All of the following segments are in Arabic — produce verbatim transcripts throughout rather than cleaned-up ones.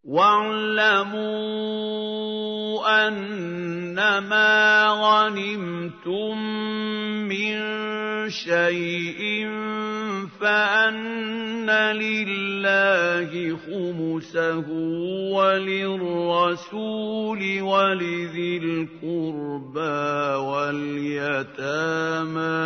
وَاعْلَمُوا أَنَّمَا غَنِمْتُم مِّن شَيْءٍ فَأَنَّ لِلَّهِ خُمُسَهُ وَلِلرَّسُولِ وَلِذِي الْقُرْبَىٰ وَالْيَتَامَىٰ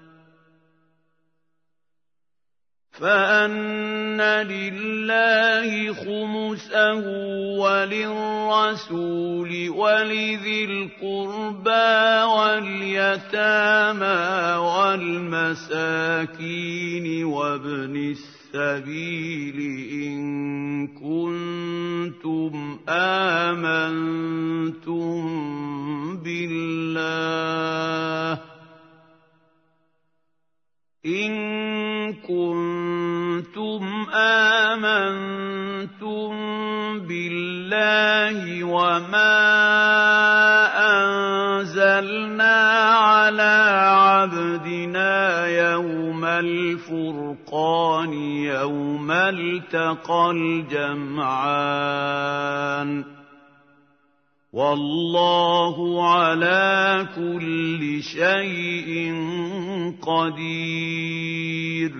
فَأَنَّ لِلَّهِ خُمُسَهُ وَلِلرَّسُولِ وَلِذِي الْقُرْبَىٰ وَالْيَتَامَىٰ وَالْمَسَاكِينِ وَابْنِ السَّبِيلِ إِن كُنتُمْ آمَنتُم بِاللَّهِ إِن كُنتُمْ آمَنتُم بِاللَّهِ وَمَا أَنزَلْنَا عَلَىٰ عَبْدِنَا يَوْمَ الْفُرْقَانِ يَوْمَ الْتَقَى الْجَمْعَانِ ۗ وَاللَّهُ عَلَىٰ كُلِّ شَيْءٍ قَدِيرٌ.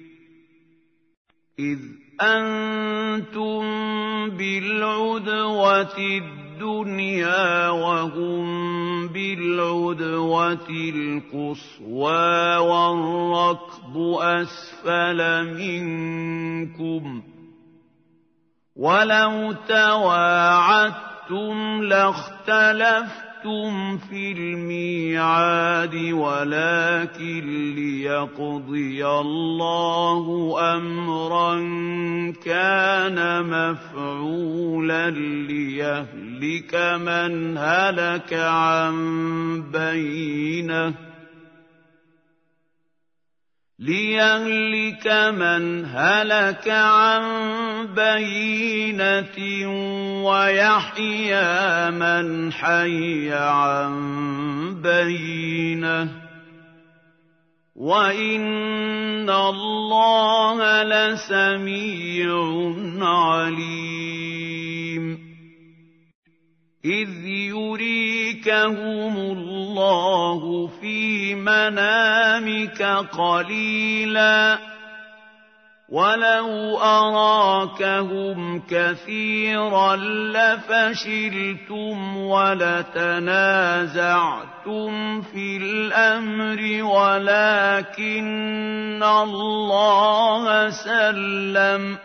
إِذْ أَنتُم بِالْعُدْوَةِ الدُّنْيَا وَهُم بِالْعُدْوَةِ الْقُصْوَىٰ وَالرَّكْبُ أَسْفَلَ مِنكُمْ ۚ وَلَوْ تَوَاعَدتُّمْ لَاخْتَلَفْتُمْ فِي الْمِيعَادِ وَلَٰكِن لِّيَقْضِيَ اللَّهُ أَمْرًا كَانَ مَفْعُولًا لِّيَهْلِكَ مَنْ هَلَكَ عَن بَيِّنَةٍ لِيَهْلِكَ مَنْ هَلَكَ عَن بَيِّنَةٍ وَيَحْيَىٰ مَنْ حَيَّ عَن بَيِّنَةٍ ۗ وَإِنَّ اللَّهَ لَسَمِيعٌ عَلِيمٌ. إِذْ يُرِيكَهُمُ اللَّهُ فِي مَنَامِكَ قَلِيلًا ۖ وَلَوْ أَرَاكَهُمْ كَثِيرًا لَّفَشِلْتُمْ وَلَتَنَازَعْتُمْ فِي الْأَمْرِ وَلَٰكِنَّ اللَّهَ سَلَّمَ ۗ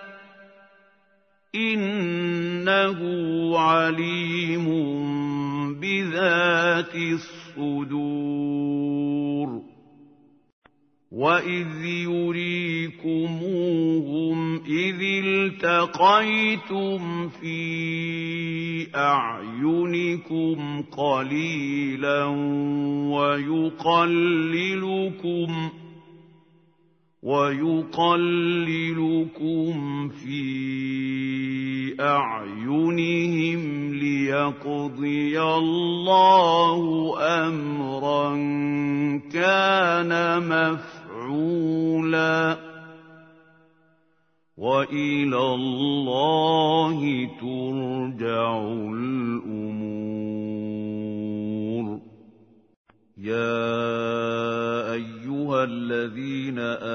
إِنَّهُ عَلِيمٌ بِذَاتِ الصُّدُورِ. وَإِذْ يُرِيكُمُوهُمْ إِذِ الْتَقَيْتُمْ فِي أَعْيُنِكُمْ قَلِيلًا وَيُقَلِّلُكُمْ وَيُقَلِّلُكُمْ فِي أَعْيُنِهِمْ لِيَقْضِيَ اللَّهُ أَمْرًا كَانَ مَفْعُولًا ۗ وَإِلَى اللَّهِ تُرْجَعُ الْأُمُورُ. يَا أَيُّهَا الَّذِينَ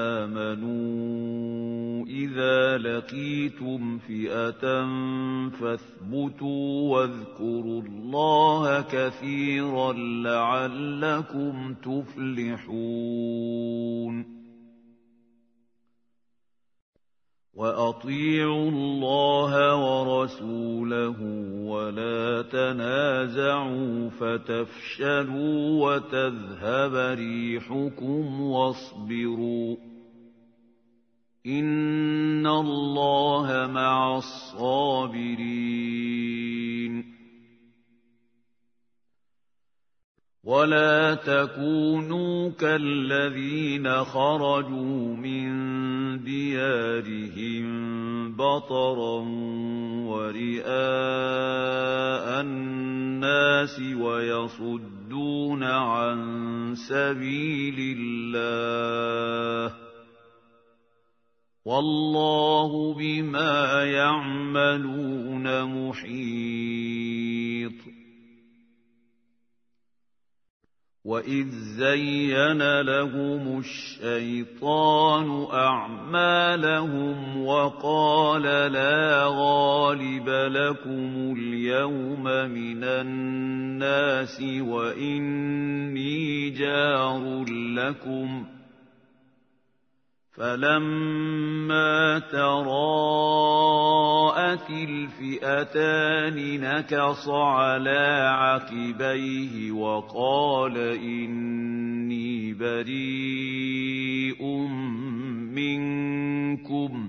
آمَنُوا إِذَا لَقِيتُمْ فِئَةً فَاثْبُتُوا وَاذْكُرُوا اللَّهَ كَثِيرًا لَّعَلَّكُمْ تُفْلِحُونَ. وَأَطِيعُوا اللَّهَ وَرَسُولَهُ وَلَا تَنَازَعُوا فَتَفْشَلُوا وَتَذْهَبَ رِيحُكُمْ وَاصْبِرُوا ۚ إِنَّ اللَّهَ مَعَ الصَّابِرِينَ. وَلَا تَكُونُوا كَالَّذِينَ خَرَجُوا مِن دِيَارِهِم بَطَرًا وَرِئَاءَ النَّاسِ وَيَصُدُّونَ عَن سَبِيلِ اللَّهِ ۗ وَاللَّهُ بِمَا يَعْمَلُونَ تَعْمَلُونَ مُحِيطٌ وَإِذْ زَيَّنَ لَهُمُ الشَّيْطَانُ أَعْمَالَهُمْ وَقَالَ لَا غَالِبَ لَكُمُ الْيَوْمَ مِنَ النَّاسِ وَإِنِّي جَارٌ لَكُمْ ۖ فَلَمَّا تَرَاءَتِ الْفِئَتَانِ نَكَصَ عَلَىٰ عَقِبَيْهِ وَقَالَ إِنِّي بَرِيءٌ مِّنكُمْ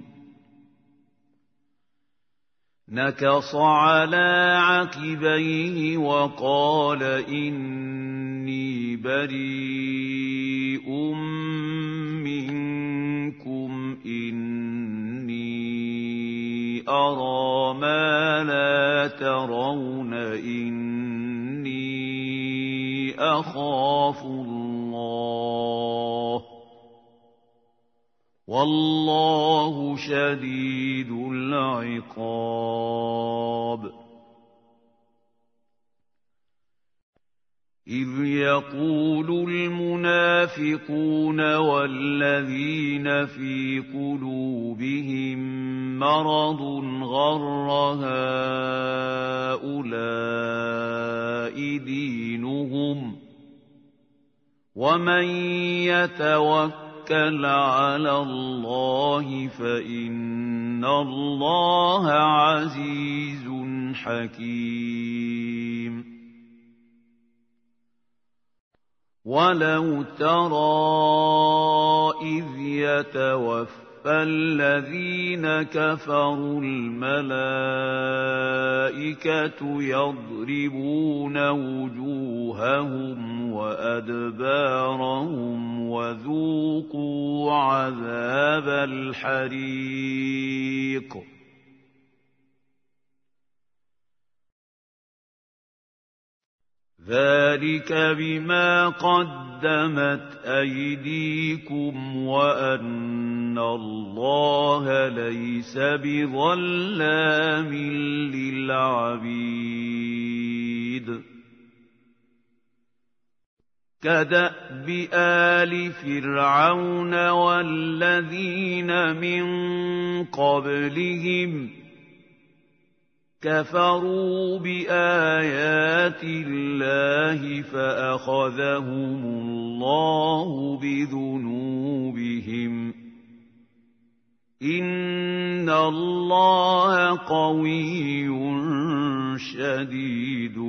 نَكَصَ عَلَىٰ عَقِبَيْهِ وَقَالَ إِنِّي بَرِيءٌ مِّنكُمْ إِنِّي أَرَىٰ مَا لَا تَرَوْنَ إِنِّي أَخَافُ اللَّهَ وَاللَّهُ شَدِيدُ الْعِقَابِ إِذْ يَقُولُ الْمُنَافِقُونَ وَالَّذِينَ فِي قُلُوبِهِم مَّرَضٌ غَرَّ هَٰؤُلَاءِ دِينُهُمْ ۗ وَمَن يَتَوَكَّلْ عَلَى اللَّهِ فَإِنَّ اللَّهَ عَزِيزٌ حَكِيمٌ وَلَوْ تَرَىٰ إِذْ يَتَوَفَّى الَّذِينَ كَفَرُوا الْمَلَائِكَةُ يَضْرِبُونَ وُجُوهَهُمْ وَأَدْبَارَهُمْ وَذُوقُوا عَذَابَ الْحَرِيقِ ذَلِكَ بِمَا قَدَّمَتْ أَيْدِيكُمْ وَأَنَّ اللَّهَ لَيْسَ بِظَلَّامٍ لِّلْعَبِيدِ كَدَأْبِ آلِ فِرْعَوْنَ وَالَّذِينَ مِن قَبْلِهِمْ كَفَرُوا بِآيَاتِ اللَّهِ فَأَخَذَهُمُ اللَّهُ بِذُنُوبِهِمْ ۗ إِنَّ اللَّهَ قَوِيٌّ شَدِيدُ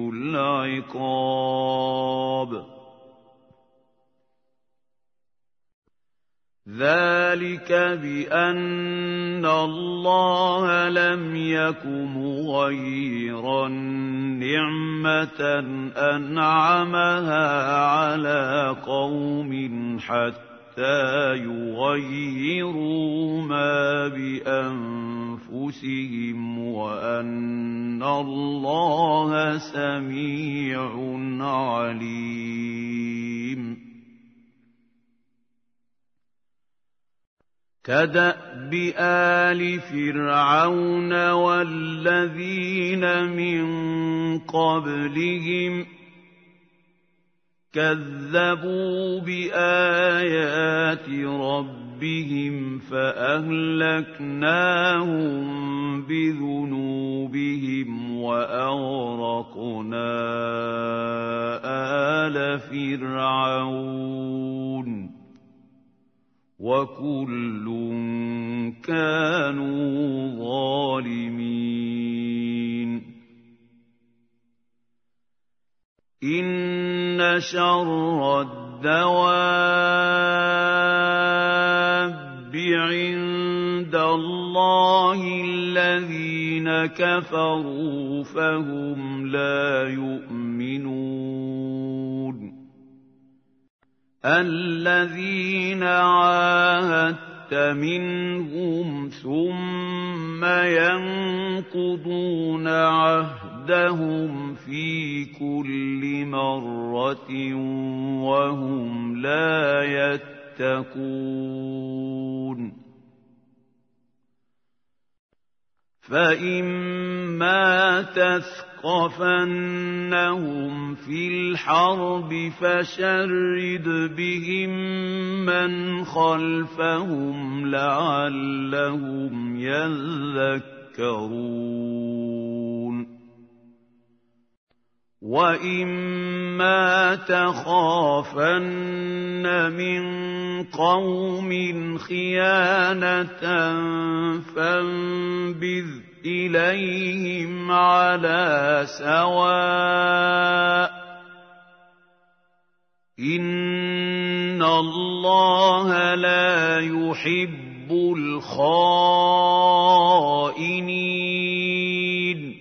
الْعِقَابِ ذَلِكَ بِأَنَّ اللَّهَ لَمْ يَكُ مُغَيِّرًا نِّعْمَةً أَنْعَمَهَا عَلَىٰ قَوْمٍ حَتَّىٰ يُغَيِّرُوا مَا بِأَنفُسِهِمْ وَأَنَّ اللَّهَ سَمِيعٌ عَلِيمٌ كَدَأْبِ آلِ فِرْعَوْنَ وَالَّذِينَ مِن قَبْلِهِمْ كَذَّبُوا بِآيَاتِ رَبِّهِمْ فَأَهْلَكْنَاهُم بِذُنُوبِهِمْ وَأَغْرَقْنَا آلَ فِرْعَوْنَ وَكُلٌّ كَانُوا ظَالِمِينَ إِنَّ شَرَّ الدَّوَابِّ عِندَ اللَّهِ الَّذِينَ كَفَرُوا فَهُمْ لَا يُؤْمِنُونَ الَّذِينَ عَاهَدتَّ مِنْهُمْ ثُمَّ يَنقُضُونَ عَهْدَهُمْ فِي كُلِّ مَرَّةٍ وَهُمْ لَا يَتَّقُونَ فإما تثقفنهم في الحرب فشرد بهم من خلفهم لعلهم يذكرون وَإِمَّا تَخَافَنَّ مِن قَوْمٍ خِيَانَةً فَانبِذْ إِلَيْهِمْ عَلَىٰ سَوَاءٍ ۚ إِنَّ اللَّهَ لَا يُحِبُّ الْخَائِنِينَ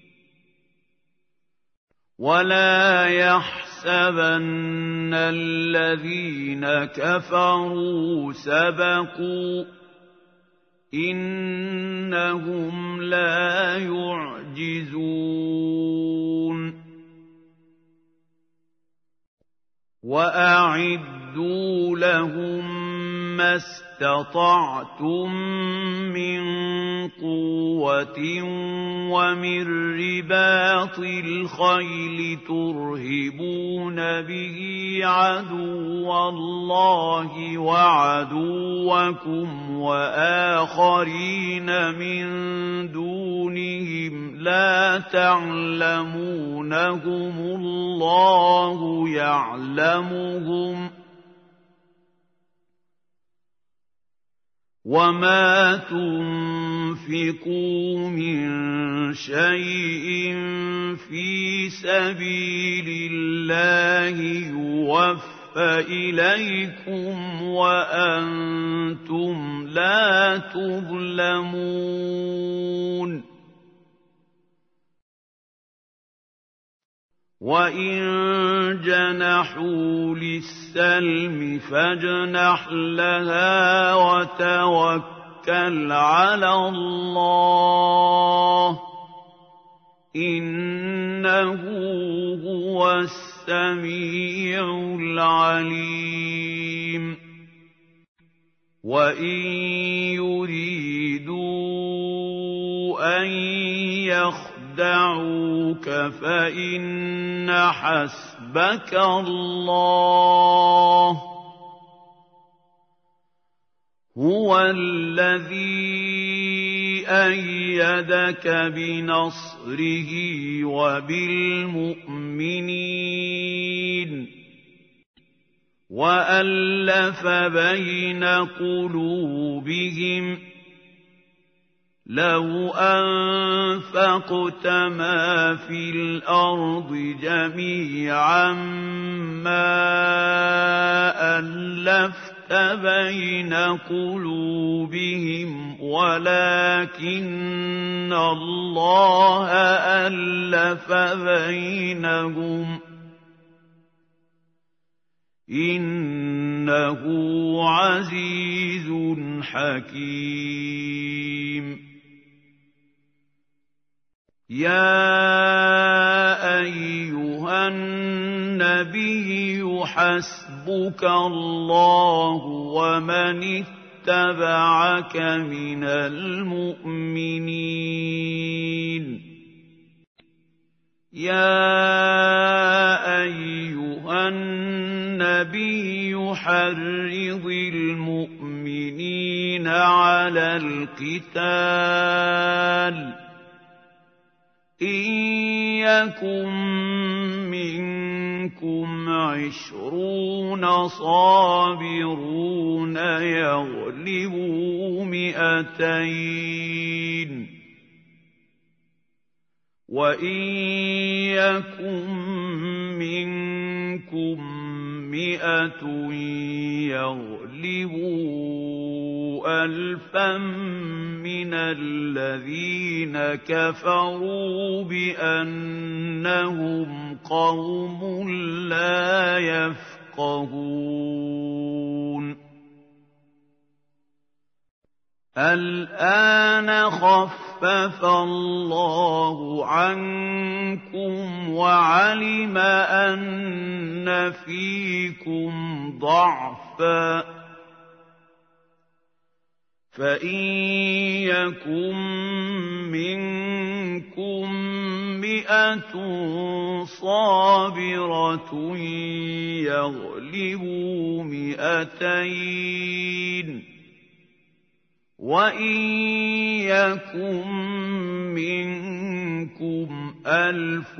وَلَا يَحْسَبَنَّ الَّذِينَ كَفَرُوا سَبَقُوا ۚ إِنَّهُمْ لَا يُعْجِزُونَ وَأَعِدُّوا لَهُم مَّا اسْتَطَعْتُم مِّن قُوَّةٍ وَمِن رِّبَاطِ الْخَيْلِ تُرْهِبُونَ بِهِ عَدُوَّ اللَّهِ وَعَدُوَّكُمْ وَآخَرِينَ مِن دُونِهِمْ لَا تَعْلَمُونَهُمُ اللَّهُ يَعْلَمُهُمْ ۚ وَمَا تُنفِقُوا مِن شَيْءٍ فِي سَبِيلِ اللَّهِ يُوَفَّ إِلَيْكُمْ وَأَنتُمْ لَا تُظْلَمُونَ وَإِن جَنَحُوا لِلسَّلْمِ فَاجْنَحْ لَهَا وَتَوَكَّلْ عَلَى اللَّهِ ۚ إِنَّهُ هُوَ السَّمِيعُ الْعَلِيمُ وَإِن يُرِيدُوا أَن يَخْدَعُوكَ فَإِنَّ حَسْبَكَ اللَّهُ ۚ هُوَ الَّذِي أَيَّدَكَ بِنَصْرِهِ وَبِالْمُؤْمِنِينَ وَأَلَّفَ بَيْنَ قُلُوبِهِمْ ۚ لَوْ أَنفَقْتَ مَا فِي الْأَرْضِ جَمِيعًا مَّا أَلَّفْتَ بَيْنَ قُلُوبِهِمْ وَلَٰكِنَّ اللَّهَ أَلَّفَ بَيْنَهُمْ ۚ إِنَّهُ عَزِيزٌ حَكِيمٌ يَا أَيُّهَا النَّبِيُّ حَسْبُكَ اللَّهُ وَمَنِ اتَّبَعَكَ مِنَ الْمُؤْمِنِينَ يَا أَيُّهَا النَّبِيُّ حَرِّضِ الْمُؤْمِنِينَ عَلَى الْقِتَالِ ۚ إِن يَكُن مِّنكُمْ عِشْرُونَ صَابِرُونَ يَغْلِبُوا مِائَتَيْنِ ۚ وَإِن يَكُن مِّنكُم مِّائَةٌ يَغْلِبُوا أَلْفًا مِّنَ الَّذِينَ كَفَرُوا بِأَنَّهُمْ قَوْمٌ لَّا يَفْقَهُونَ الْآنَ خَفَّفَ اللَّهُ عَنكُمْ وَعَلِمَ أَنَّ فِيكُمْ ضَعْفًا ۚ فَإِن يَكُن مِّنكُم مِّائَةٌ صَابِرَةٌ يَغْلِبُوا مِائَتَيْنِ ۚ وَإِن يَكُن مِّنكُمْ أَلْفٌ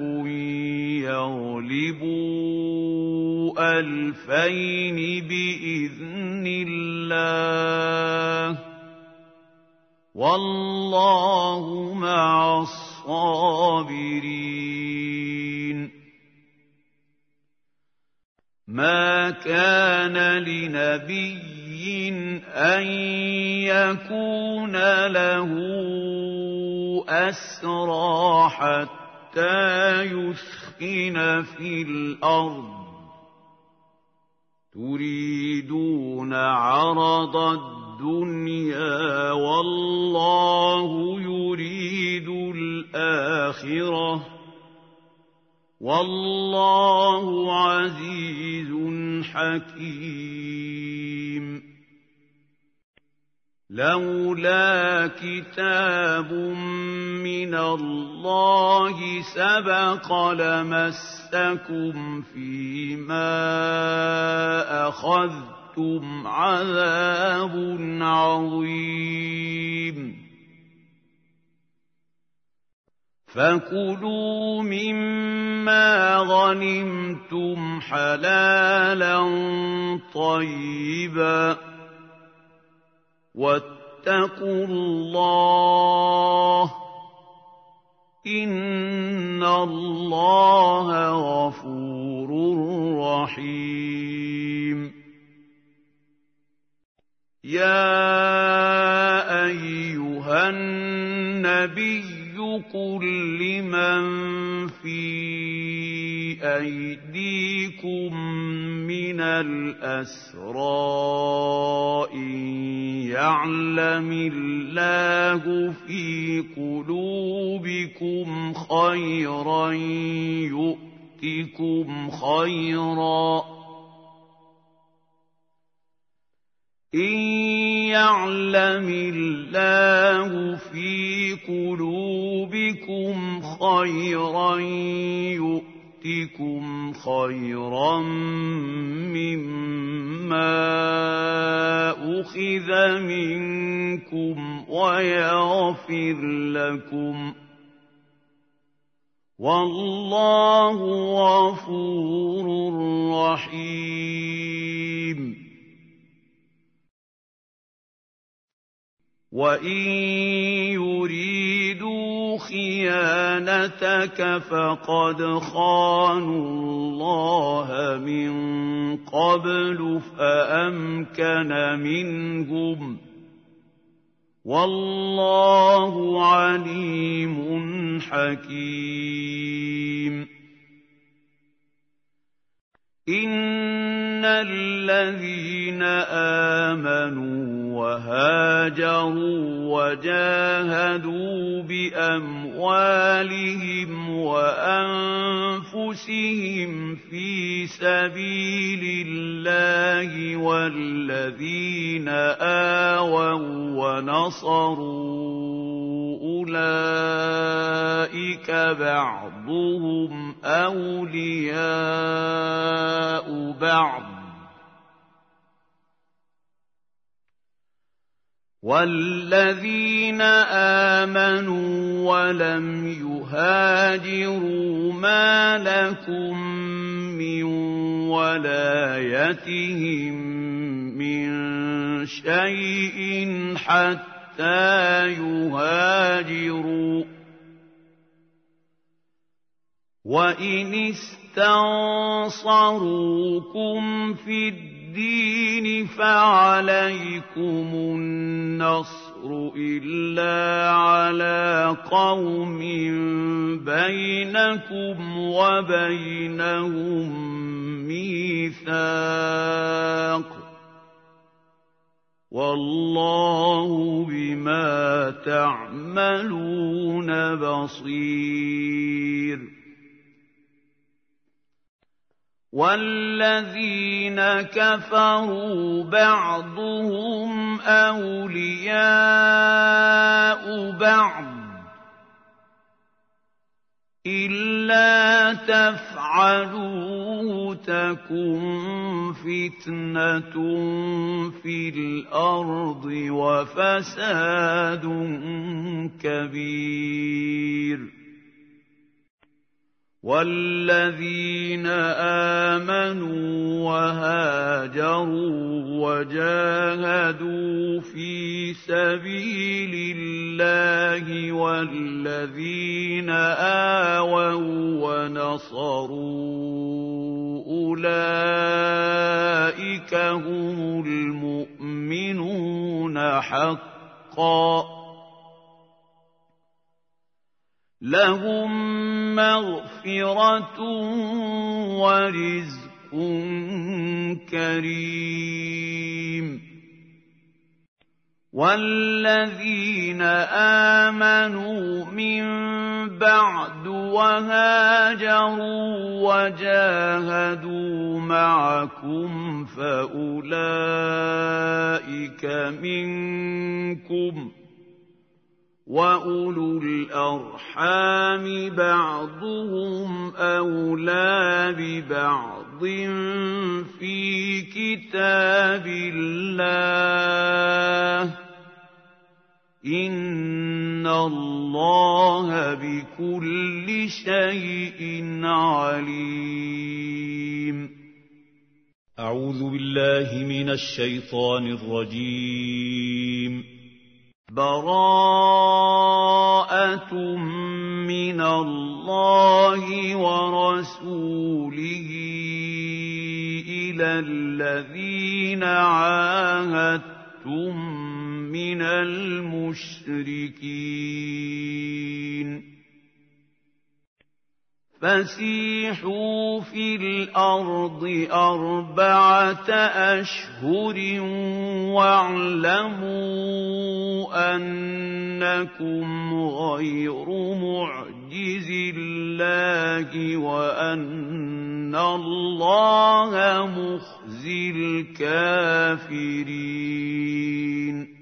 يَغْلِبُوا أَلْفَيْنِ بِإِذْنِ اللَّهِ ۗ وَاللَّهُ مَعَ الصَّابِرِينَ. مَا كَانَ لِنَبِيٍّ أَن يَكُونَ لَهُ أَسْرَىٰ حَتَّىٰ يُثْخِنَ فِي الْأَرْضِ ۚ تُرِيدُونَ عَرَضَ الدُّنْيَا وَاللَّهُ يُرِيدُ الْآخِرَةَ ۗ وَاللَّهُ عَزِيزٌ حَكِيمٌ. لَّوْلَا كِتَابٌ مِّنَ اللَّهِ سَبَقَ لَمَسَّكُمْ فِيمَا أَخَذْتُمْ عَذَابٌ عَظِيمٌ. فَكُلُوا مِمَّا غَنِمْتُمْ حَلَالًا طَيِّبًا ۚ وَاتَّقُوا اللَّهَ ۚ إِنَّ اللَّهَ غَفُورٌ رَّحِيمٌ. يَا أَيُّهَا النَّبِيُّ قُل لِّمَن فِي أَيْدِيكُم مِّنَ الْأَسْرَىٰ إِن يَعْلَمِ اللَّهُ فِي قُلُوبِكُمْ خَيْرًا يُؤْتِكُمْ خَيْرًا إِن يَعْلَمِ اللَّهُ فِي قُلُوبِكُمْ خَيْرًا يُؤْتِكُمْ خَيْرًا مِّمَّا أُخِذَ مِنكُمْ وَيَغْفِرْ لَكُمْ ۗ وَاللَّهُ غَفُورٌ رَّحِيمٌ. وَإِن يُرِيدُوا خِيَانَتَكَ فَقَدْ خَانُوا اللَّهَ مِن قَبْلُ فَأَمْكَنَ مِنْهُمْ ۗ وَاللَّهُ عَلِيمٌ حَكِيمٌ. إِنَّ الَّذِينَ آمَنُوا وَهَاجَرُوا وَجَاهَدُوا بِأَمْوَالِهِمْ وَأَنفُسِهِمْ فِي سَبِيلِ اللَّهِ وَالَّذِينَ آوَوا وَّنَصَرُوا أُولَٰئِكَ بَعْضُهُمْ أَوْلِيَاءُ بَعْضٍ ۚ وَالَّذِينَ آمَنُوا وَلَمْ يُهَاجِرُوا مَا لَكُم مِّن وَلَايَتِهِم مِّن شَيْءٍ حَتَّىٰ يُهَاجِرُوا ۚ وَإِنِ اسْتَنصَرُوكُمْ فِي الدِّينِ فَعَلَيْكُمُ النَّصْرُ إِلَّا عَلَىٰ قَوْمٍ بَيْنَكُمْ وَبَيْنَهُم مِّيثَاقٌ ۗ وَاللَّهُ بِمَا تَعْمَلُونَ بَصِيرٌ. وَالَّذِينَ كَفَرُوا بَعْضُهُمْ أَوْلِيَاءُ بَعْضٍ إِلَّا تَفْعَلُوهُ تَكُن فِتْنَةٌ فِي الْأَرْضِ وَفَسَادٌ كَبِيرٌ وَالَّذِينَ آمَنُوا وَهَاجَرُوا وَجَاهَدُوا فِي سَبِيلِ اللَّهِ وَالَّذِينَ آوَوا وَّنَصَرُوا أُولَٰئِكَ هُمُ الْمُؤْمِنُونَ حَقًّا لَهُم مَّغْفِرَةٌ وَرِزْقٌ كَرِيمٌ وَالَّذِينَ آمَنُوا مِن بَعْدُ وَهَاجَرُوا وَجَاهَدُوا مَعَكُمْ فَأُولَٰئِكَ مِنكُمْ ۚ وَأُولُو الْأَرْحَامِ بَعْضُهُمْ أَوْلَىٰ بِبَعْضٍ فِي كِتَابِ اللَّهِ ۗ إِنَّ اللَّهَ بِكُلِّ شَيْءٍ عَلِيمٌ. أعوذ بالله من الشيطان الرجيم. بَرَاءَةٌ مِّنَ اللَّهِ وَرَسُولِهِ إِلَى الَّذِينَ عَاهَدتُّم مِّنَ الْمُشْرِكِينَ فَسِيحُوا فِي الْأَرْضِ أَرْبَعَةَ أَشْهُرٍ وَاعْلَمُوا أَنَّكُمْ غَيْرُ مُعْجِزِي اللَّهِ وَأَنَّ اللَّهَ مُخْزِي الْكَافِرِينَ.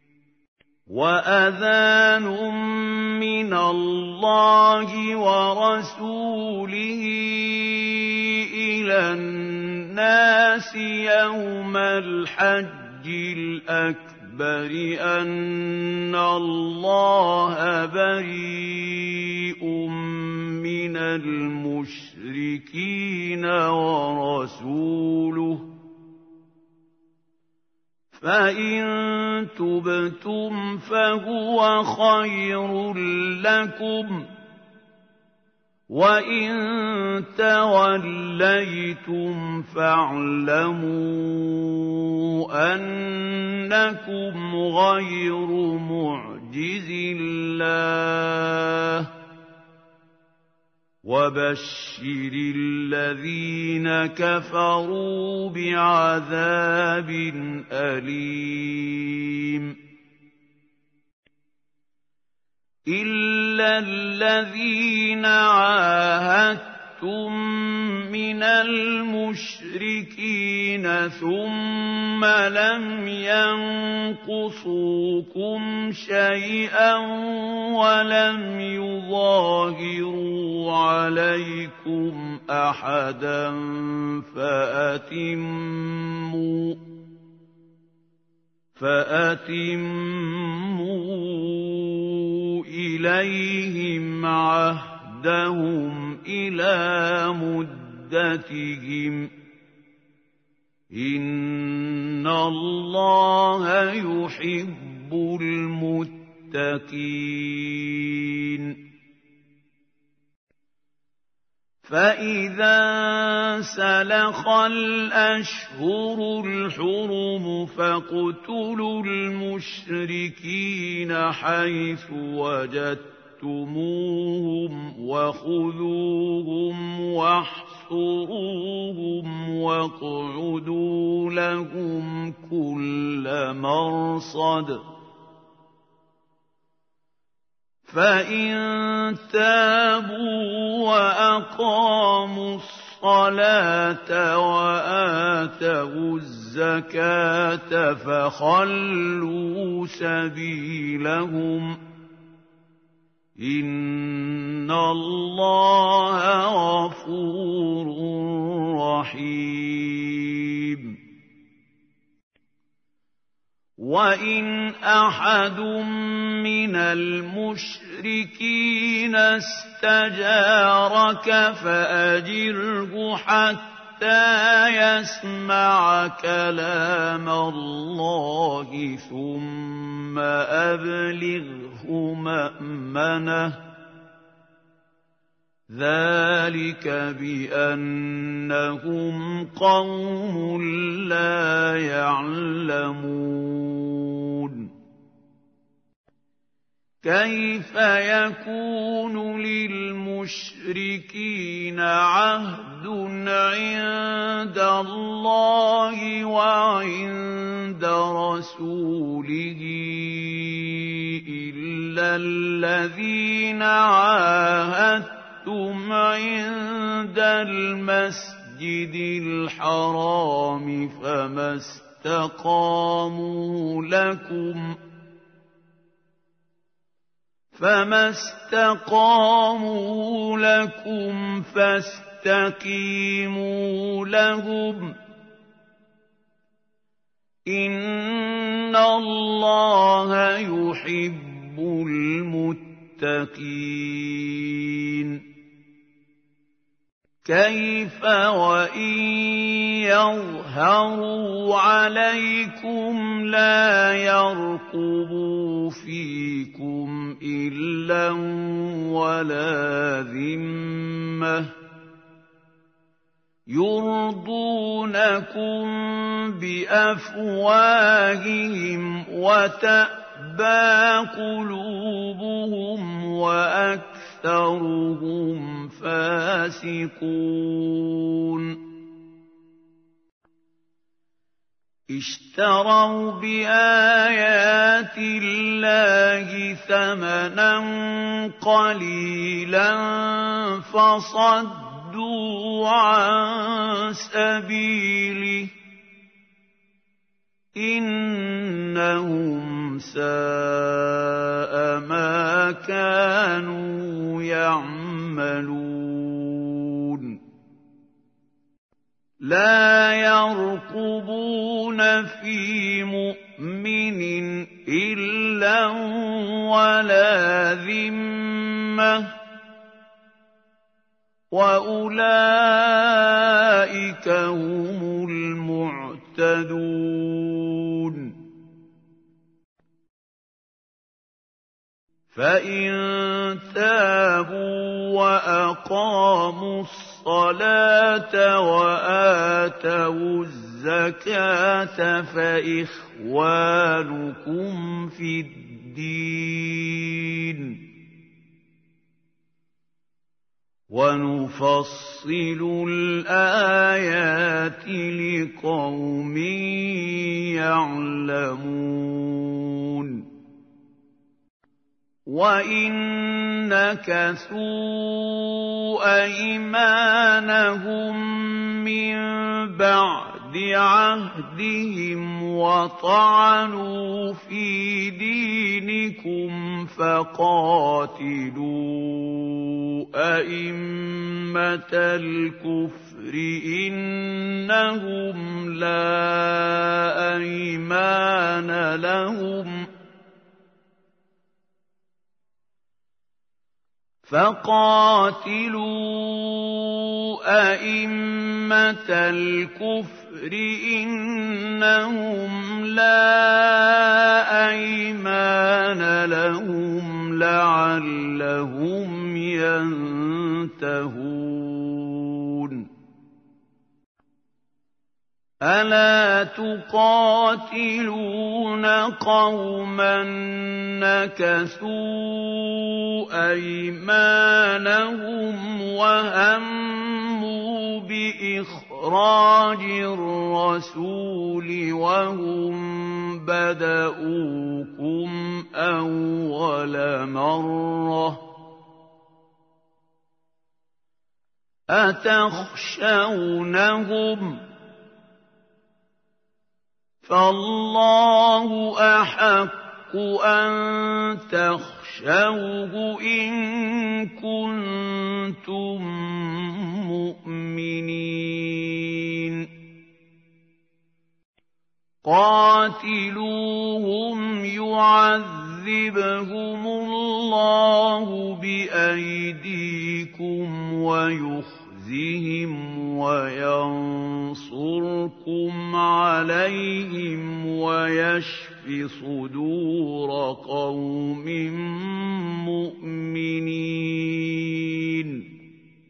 وَأَذَانٌ مِّنَ اللَّهِ وَرَسُولِهِ إِلَى النَّاسِ يَوْمَ الْحَجِّ الْأَكْبَرِ أَنَّ اللَّهَ بَرِيءٌ مِّنَ الْمُشْرِكِينَ وَرَسُولُهُ ۚ فَإِن تُبْتُمْ فَهُوَ خَيْرٌ لَّكُمْ ۖ وَإِن تَوَلَّيْتُمْ فَاعْلَمُوا أَنَّكُمْ غَيْرُ مُعْجِزِي اللَّهِ ۗ وَبَشِّرِ الَّذِينَ كَفَرُوا بِعَذَابٍ أَلِيمٍ. إِلَّا الَّذِينَ عَاهَدتُّم مِّنَ الْمُشْرِكِينَ ثُمَّ لَمْ يَنقُصُوكُمْ شَيْئًا وَلَمْ يُظَاهِرُوا عَلَيْكُمْ أَحَدًا فَأَتِمُّوا فَأَتِمُّوا إِلَيْهِمْ عَهْدَهُمْ إِلَىٰ مُدَّتِهِمْ ۚ إِنَّ اللَّهَ يُحِبُّ الْمُتَّقِينَ. فَإِذَا انسَلَخَ الْأَشْهُرُ الْحُرُمُ فَاقْتُلُوا الْمُشْرِكِينَ حَيْثُ وَجَدتُّمُوهُمْ وَخُذُوهُمْ وَاحْصُرُوهُمْ وَاقْعُدُوا لَهُمْ كُلَّ مَرْصَدٍ. فَإِن تَابُوا وَأَقَامُوا الصَّلَاةَ الصلاة وآتوا الزكاة فخلوا سبيلهم إن الله غفور رحيم وإن أحد من المشركين استجارك فأجره حتى يسمع كلام الله ثم أبلغه مأمنه ذلك بأنهم قوم لا يعلمون كيف يكون للمشركين عهد عند الله وعند رسوله إلا الذين عاهدتم عند المسجد الحرام فما استقاموا لكم فما استقاموا لكم فاستقيموا لهم إن الله يحب المتقين كيف وإن يظهروا عليكم لا يرقبوا فيكم إلا ولا ذمة يرضونكم بأفواههم وتأبى قلوبهم وأكثرهم فاسقون اشتروا بآيات الله ثمنا قليلا فصدوا عن سبيله إنهم ساء ما كانوا يعملون لا يرقبون في مؤمن إلا ولا ذمة وأولئك هم المعتدون فإن تابوا وأقاموا الصلاة وآتوا الزكاة فإخوانكم في الدين ونفصل الآيات لقوم يعلمون وإن نكثوا أيمانهم من بعد عهدهم وطعنوا في دينكم فقاتلوا أئمة الكفر إنهم لا أيمان لهم فقاتلوا أئمة الكفر إنهم لا أيمان لهم لعلهم ينتهون ألا تقاتلون قوما نكثوا أيمانهم وهموا بإخراج الرسول وهم بدؤوكم أول مرة أتخشونهم فالله أحق أن تخشوه إن كنتم مؤمنين قاتلوهم يعذبهم الله بأيديكم ويخزهم وينصركم عليهم ويشف صدور قوم مؤمنين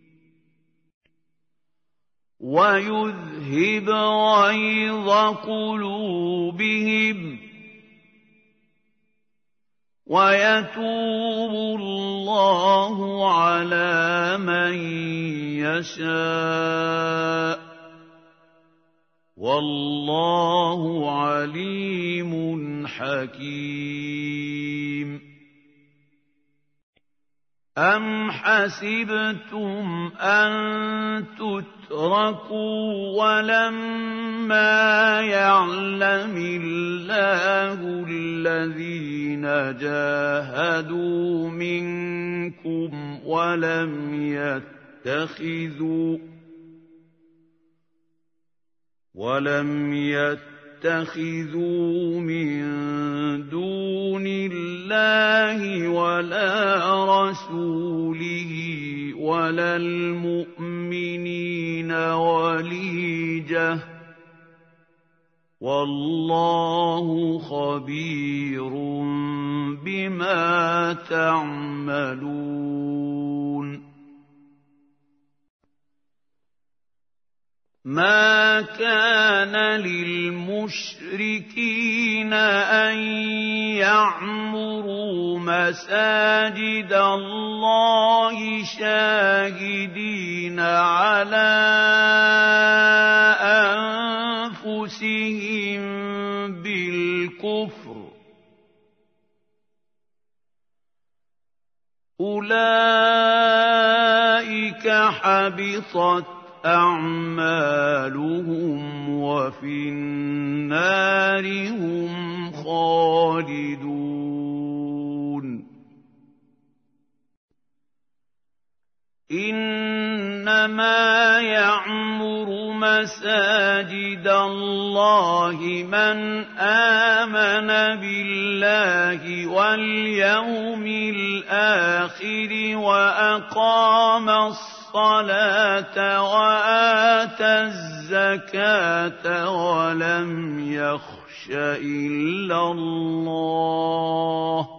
ويذهب غيظ قلوبهم ويتوب الله على من يشاء والله عليم حكيم أم حسبتم أن تتركوا ولما يعلم الله الذين جاهدوا منكم ولم يتخذوا ولم يتخذوا من دون الله ولا رسوله ولا المؤمنين وليجة والله خبير بما تعملون ما كان للمشركين أن يعمروا مساجد الله شاهدين على أنفسهم بالكفر أولئك حبطت أعمالهم وفي النار هم خالدون إنما يعمر مساجد الله من آمن بالله واليوم الآخر وأقام الصلاة الصلاة وآتى الزكاة ولم يخش إلا الله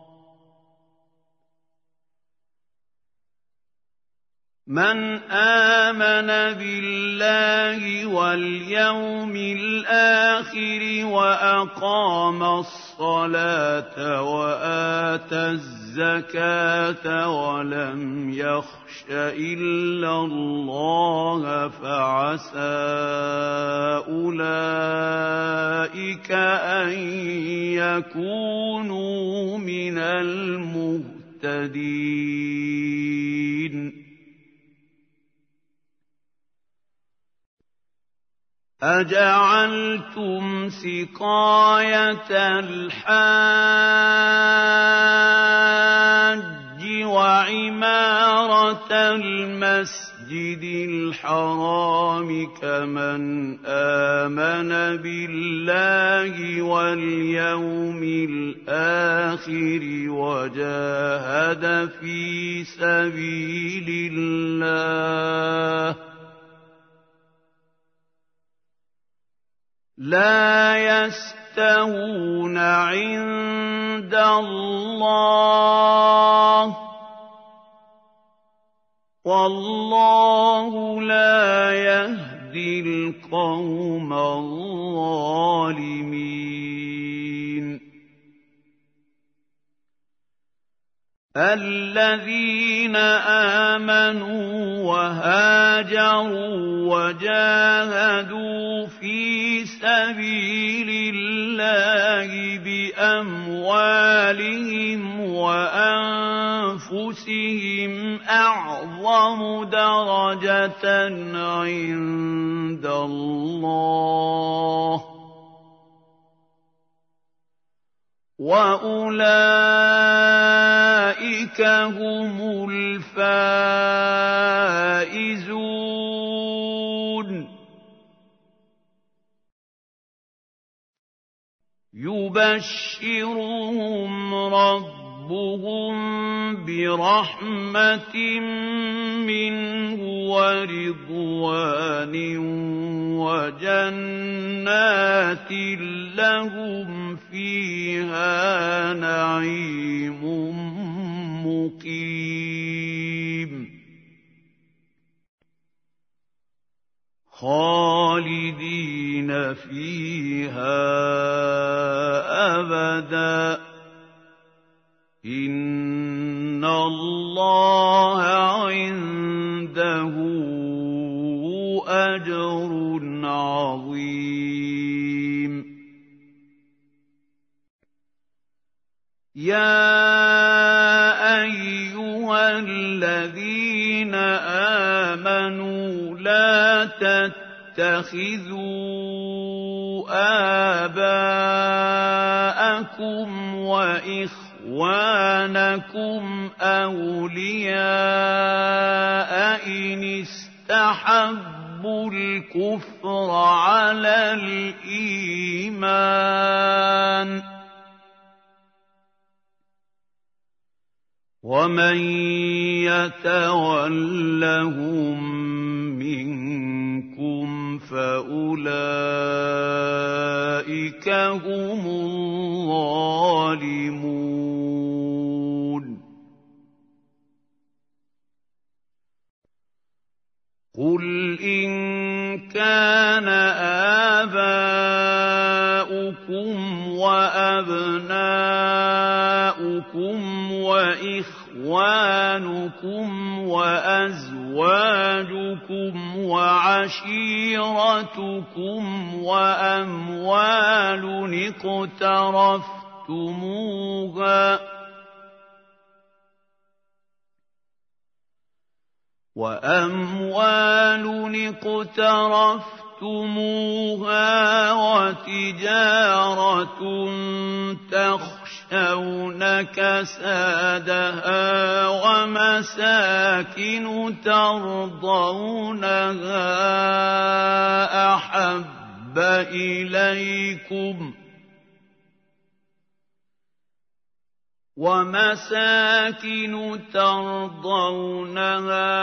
من آمن بالله واليوم الآخر وأقام الصلاة وآتى الزكاة ولم يخش إلا الله فعسى أولئك أن يكونوا من المهتدين أجعلتم سقاية الحاج وعمارة المسجد الحرام كمن آمن بالله واليوم الآخر وجاهد في سبيل الله لا يستوون عند الله والله لا يهدي القوم الظالمين الذين آمنوا وهاجروا وجاهدوا في سبيل الله بأموالهم وأنفسهم أعظم درجة عند الله وأولئك هم الفائزون يبشرهم ربهم برحمة منه ورضوان وجنات لهم فيها نعيم مقيم خالدين فيها أبدا إن الله عنده أجر عظيم يا أيها الذين آمنوا لا تتخذوا آباءكم وإخوانكم أولياء إن استحبوا الكفر على الإيمان ومن يتولهم منكم فأولئك هم الظالمون قل إن كان آباؤكم وأبناؤكم وإخوانكم وأزواجكم وعشيرتكم وأموال اقترفتموها وأموال اقترفتموها وتجارة تخشون كسادها ومساكن ترضونها أحب إليكم ومساكن ترضونها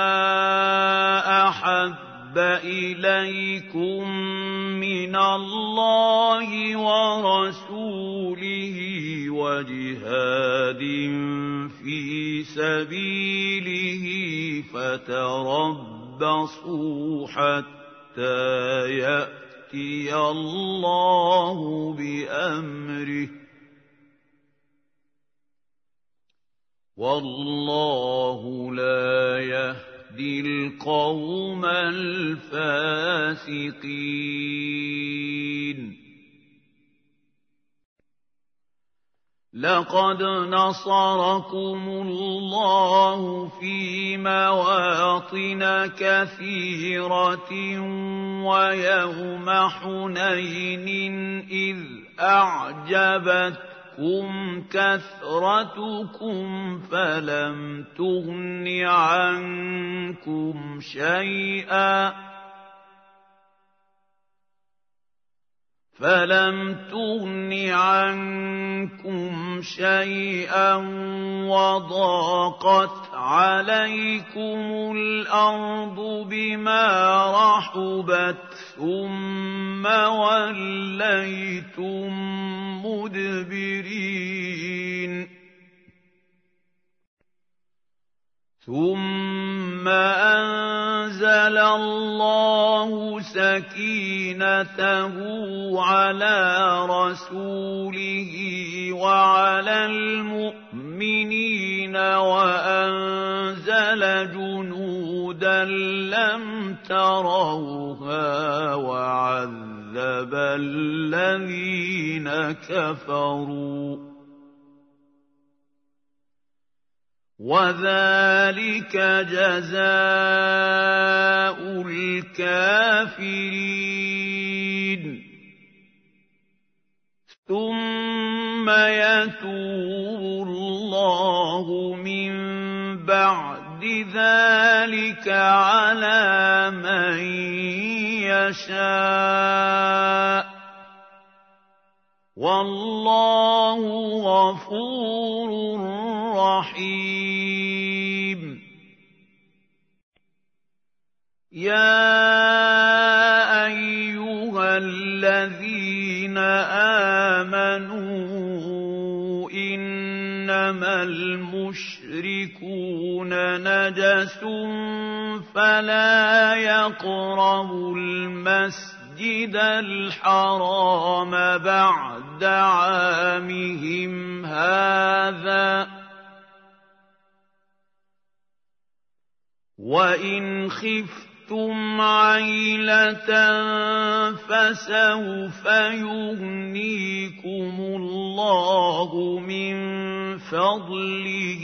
أحب إليكم من الله ورسوله وجهاد في سبيله فتربصوا حتى يأتي الله بأمره والله لا يهدي القوم الفاسقين لقد نصركم الله في مواطن كثيرة ويوم حنين إذ أعجبتكم كم كثرتكم فلم تغن عنكم شيئا فلم تغن عنكم شيئا وضاقت عليكم الأرض بما رحبت ثم وليتم مدبرين ثم أنزل الله سكينته على رسوله وعلى المؤمنين وأنزل جنودا لم تروها وعذب الذين كفروا وَذَٰلِكَ جَزَاءُ الْكَافِرِينَ ثُمَّ يَتُوبُ اللَّهُ مِن بَعْدِ ذَٰلِكَ عَلَىٰ مَن يَشَاءُ ۗ وَاللَّهُ غَفُورٌ رَّحِيمٌ. يَا أَيُّهَا الَّذِينَ آمَنُوا إِنَّمَا الْمُشْرِكُونَ نَجَسٌ فَلَا يَقْرَبُوا الْمَسْجِدَ الْحَرَامَ بَعْدَ عَامِهِمْ هَٰذَا ۚ وَإِنْ خِفْتُمْ عَيْلَةً فَسَوْفَ يُغْنِيكُمُ اللَّهُ مِن فَضْلِهِ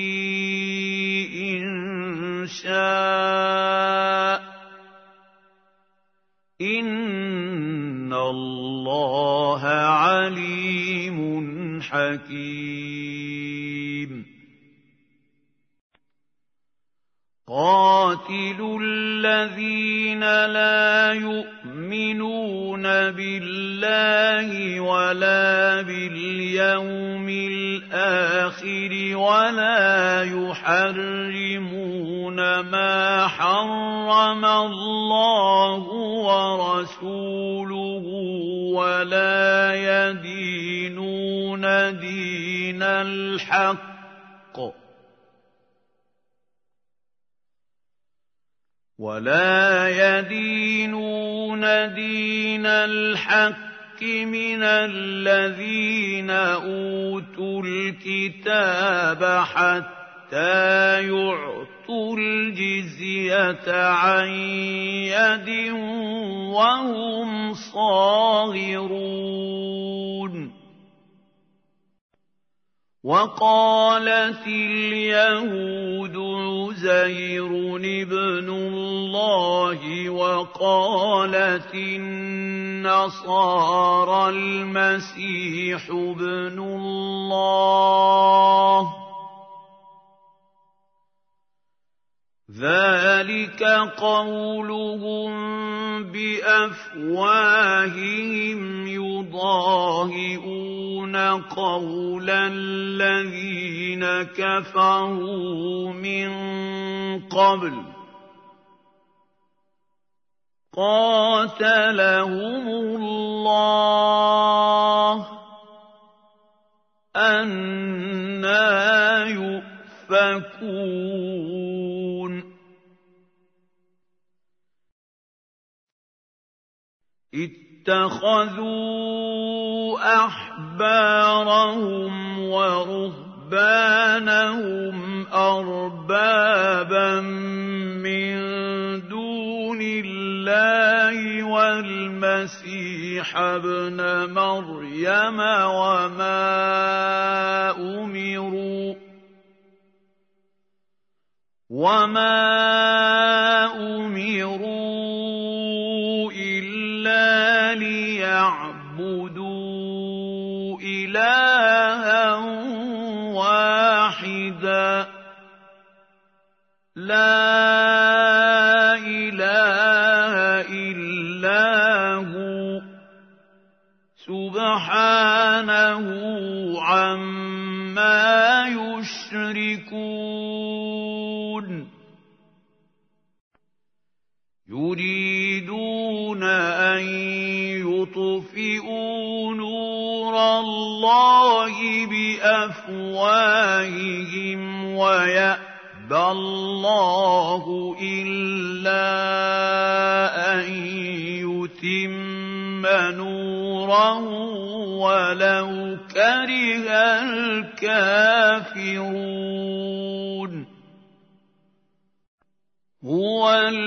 إِن شَاءَ ۚ إِنَّ اللَّهَ عَلِيمٌ حَكِيمٌ. قَاتِلُوا الَّذِينَ لَا يُؤْمِنُونَ بِاللَّهِ وَلَا بِالْيَوْمِ الْآخِرِ وَلَا يُحَرِّمُونَ مَا حَرَّمَ اللَّهُ وَرَسُولُهُ وَلَا يَدِينُونَ دِينَ الْحَقِّ وَلَا يَدِينُونَ دِينَ الْحَقِّ مِنَ الَّذِينَ أُوتُوا الْكِتَابَ حَتَّىٰ يُعْطُوا الْجِزْيَةَ عَن يَدٍ وَهُمْ صَاغِرُونَ. وَقَالَتِ الْيَهُودُ عُزَيْرٌ ابْنُ اللَّهِ وَقَالَتِ النَّصَارَى الْمَسِيحُ ابْنُ اللَّهِ ۖ ذَٰلِكَ قَوْلُهُم بِأَفْوَاهِهِمْ يُضَاهِئُونَ قَوْلَ الَّذِينَ كَفَرُوا مِن قَبْلُ ۚ قَاتَلَهُمُ اللَّهُ ۖ أَنَّىٰ يُؤْفَكُونَ. اتَّخَذُوا أَحْبَارَهُمْ وَرُهْبَانَهُمْ أَرْبَابًا مِّن دُونِ اللَّهِ وَالْمَسِيحَ ابْنَ مَرْيَمَ وَمَا أُمِرُوا وَمَا أُمِرُوا إِلَّا لِيَعْبُدُوا إِلَٰهًا وَاحِدًا لَّا إِلَٰهَ إِلَّا هُوَ سُبْحَانَهُ عَمَّا يُشْرِكُونَ. يُرِيدُونَ أَن يُطْفِئُوا نُورَ اللَّهِ بِأَفْوَاهِهِمْ وَيَأْبَى اللَّهُ إِلَّا أَن يُتِمَّ نُورَهُ وَلَوْ كَرِهَ الْكَافِرُونَ. هُوَ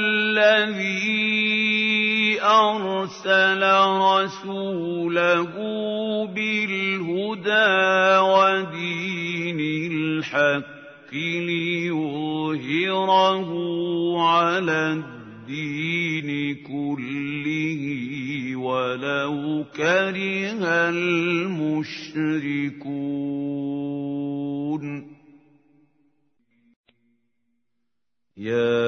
الَّذِي أَرْسَلَ رَسُولَهُ بِالْهُدَىٰ وَدِينِ الْحَقِّ ليظهره على الدين كله ولو كره المشركون يا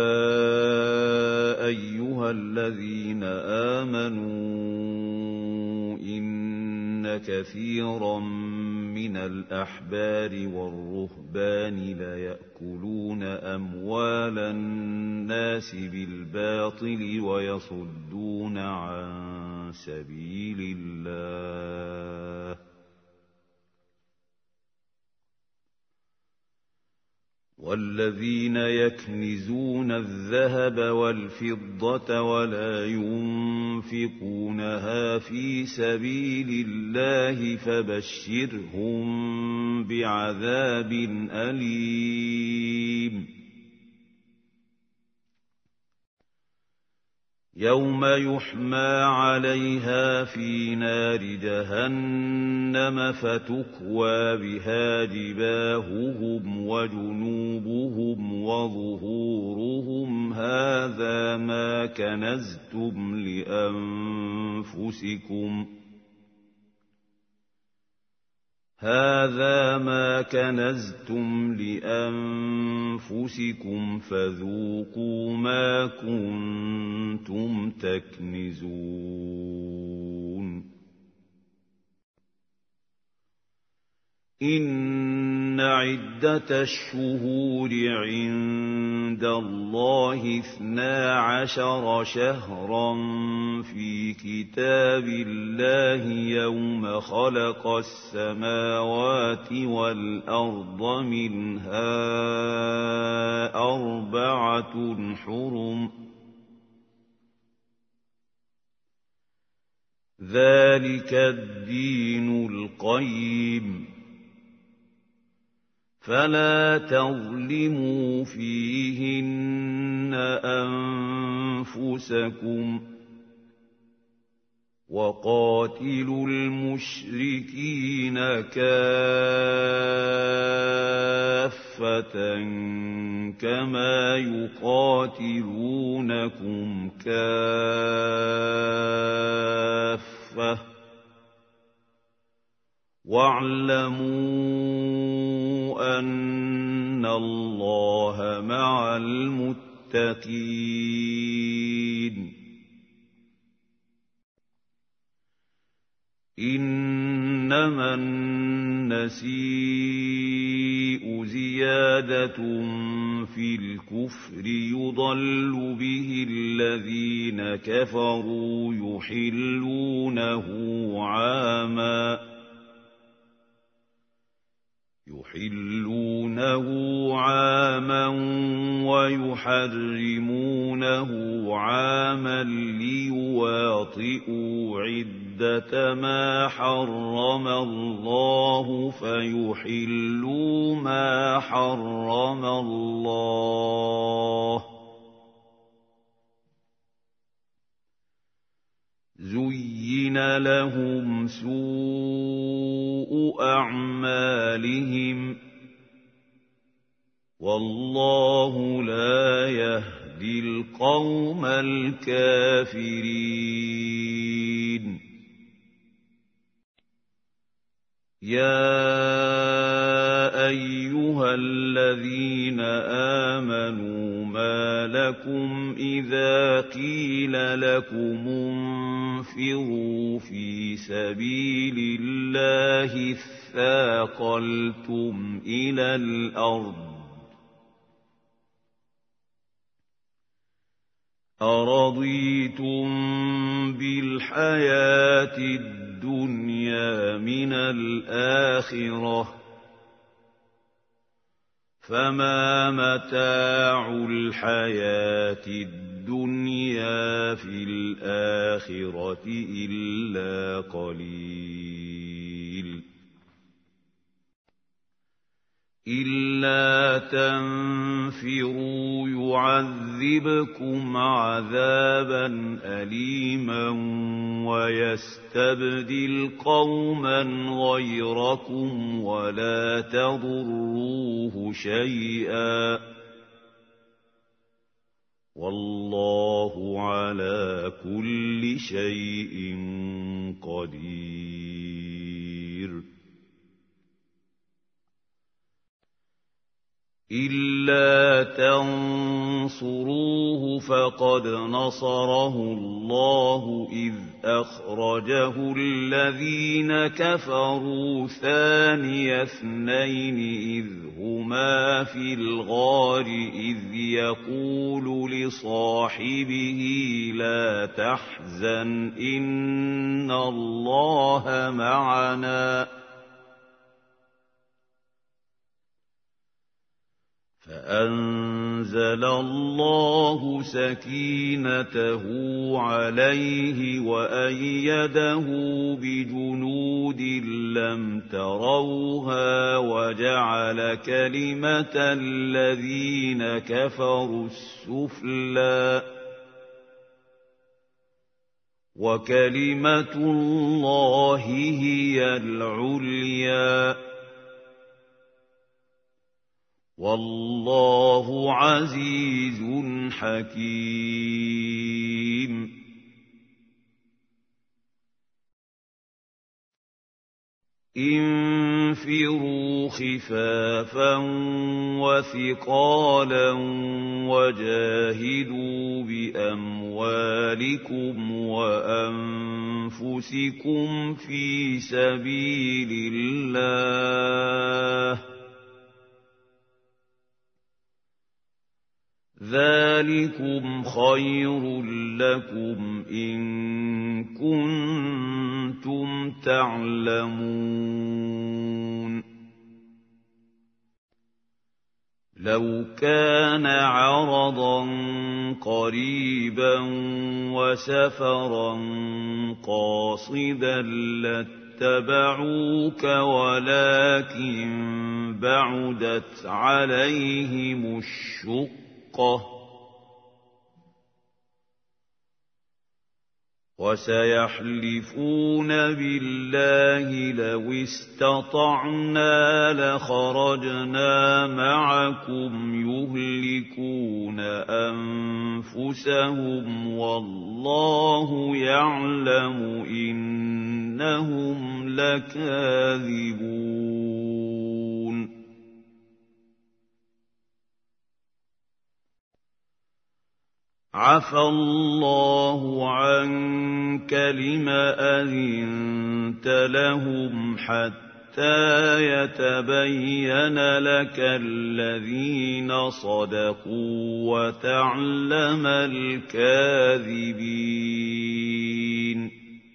أيها الذين آمنوا إن كثيرا من الأحبار والرهبان ليأكلون أموال الناس بالباطل ويصدون عن سبيل الله والذين يكنزون الذهب والفضة ولا ينفقونها في سبيل الله فبشرهم بعذاب أليم يوم يحمى عليها في نار جهنم فتكوى بها جباههم وجنوبهم وظهورهم هذا ما كنزتم لأنفسكم هذا ما كنزتم لأنفسكم فذوقوا ما كنتم تكنزون إن عدة الشهور عند الله اثنا عشر شهرا في كتاب الله يوم خلق السماوات والأرض منها أربعة حرم ذلك الدين القيم فلا تظلموا فيهن أنفسكم وقاتلوا المشركين كافة كما يقاتلونكم كافة واعلموا أن الله مع المتقين إنما النسيء زيادة في الكفر يضل به الذين كفروا يحلونه عاما يحلونه عاما ويحرمونه عاما ليواطئوا عدة ما حرم الله فيحلوا ما حرم الله زين لهم سوء أعمالهم والله لا يهدي القوم الكافرين يا أيها الذين آمنوا ما لكم إذا قيل لكم انفروا في سبيل الله اثاقلتم إلى الأرض أرضيتم بالحياة الدنيا من الآخرة فما متاع الحياة الدنيا في الآخرة إلا قليل إِلَّا تَنفِرُوا يُعَذِّبْكُمْ عَذَابًا أَلِيمًا وَيَسْتَبْدِلْ قَوْمًا غَيْرَكُمْ وَلَا تَضُرُّوهُ شَيْئًا ۗ وَاللَّهُ عَلَىٰ كُلِّ شَيْءٍ قَدِيرٌ. إِلَّا تَنصُرُوهُ فَقَدْ نَصَرَهُ اللَّهُ إِذْ أَخْرَجَهُ الَّذِينَ كَفَرُوا ثَانِيَ اثْنَيْنِ إِذْ هُمَا فِي الْغَارِ إِذْ يَقُولُ لِصَاحِبِهِ لَا تَحْزَنْ إِنَّ اللَّهَ مَعَنَا، فَأَنزَلَ اللَّهُ سَكِينَتَهُ عَلَيْهِ وَأَيَّدَهُ بِجُنُودٍ لَّمْ تَرَوْهَا وَجَعَلَ كَلِمَةَ الَّذِينَ كَفَرُوا السُّفْلَىٰ ۗ وَكَلِمَةُ اللَّهِ هِيَ الْعُلْيَا ۗ وَاللَّهُ عَزِيزٌ حَكِيمٌ. انفِرُوا خِفَافًا وَثِقَالًا وَجَاهِدُوا بِأَمْوَالِكُمْ وَأَنفُسِكُمْ فِي سَبِيلِ اللَّهِ ۚ ذَٰلِكُمْ خَيْرٌ لَّكُمْ إِن كُنتُمْ تَعْلَمُونَ. لَوْ كَانَ عَرَضًا قَرِيبًا وَسَفَرًا قَاصِدًا لَّاتَّبَعُوكَ وَلَٰكِن بَعُدَتْ عَلَيْهِمُ الشُّقَّةُ، وَسَيَحْلِفُونَ بِاللَّهِ لَوِ اسْتَطَعْنَا لَخَرَجْنَا مَعَكُمْ يُهْلِكُونَ أَنفُسَهُمْ وَاللَّهُ يَعْلَمُ إِنَّهُمْ لَكَاذِبُونَ. عَفَا اللَّهُ عَنكَ لِمَ أَذِنتَ لَهُمْ حَتَّىٰ يَتَبَيَّنَ لَكَ الَّذِينَ صَدَقُوا وَتَعْلَمَ الْكَاذِبِينَ.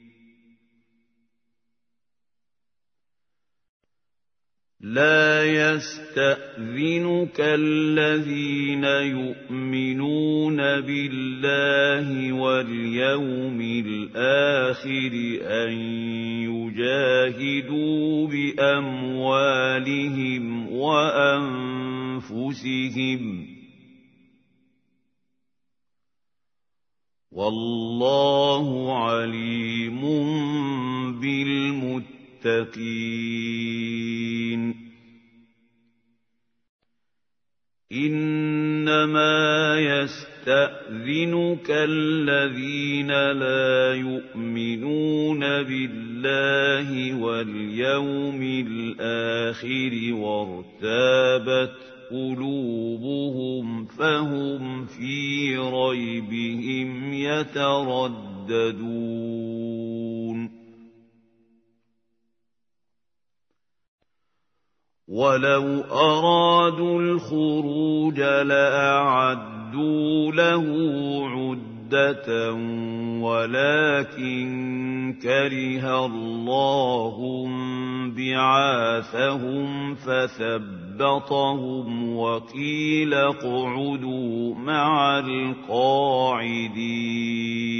لَا يَسْتَأْذِنُكَ الَّذِينَ يُؤْمِنُونَ بِاللَّهِ وَالْيَوْمِ الْآخِرِ أَن يُجَاهِدُوا بِأَمْوَالِهِمْ وَأَنفُسِهِمْ ۗ وَاللَّهُ عَلِيمٌ بِالْمُتَّقِينَ. إِنَّمَا يَسْتَأْذِنُكَ الَّذِينَ لَا يُؤْمِنُونَ بِاللَّهِ وَالْيَوْمِ الْآخِرِ وَارْتَابَتْ قُلُوبُهُمْ فَهُمْ فِي رَيْبِهِمْ يَتَرَدَّدُونَ. وَلَوْ أَرَادُوا الْخُرُوجَ لَأَعَدُّوا لَهُ عُدَّةً وَلَٰكِن كَرِهَ اللَّهُ انبِعَاثَهُمْ فَثَبَّطَهُمْ وَقِيلَ اقْعُدُوا مَعَ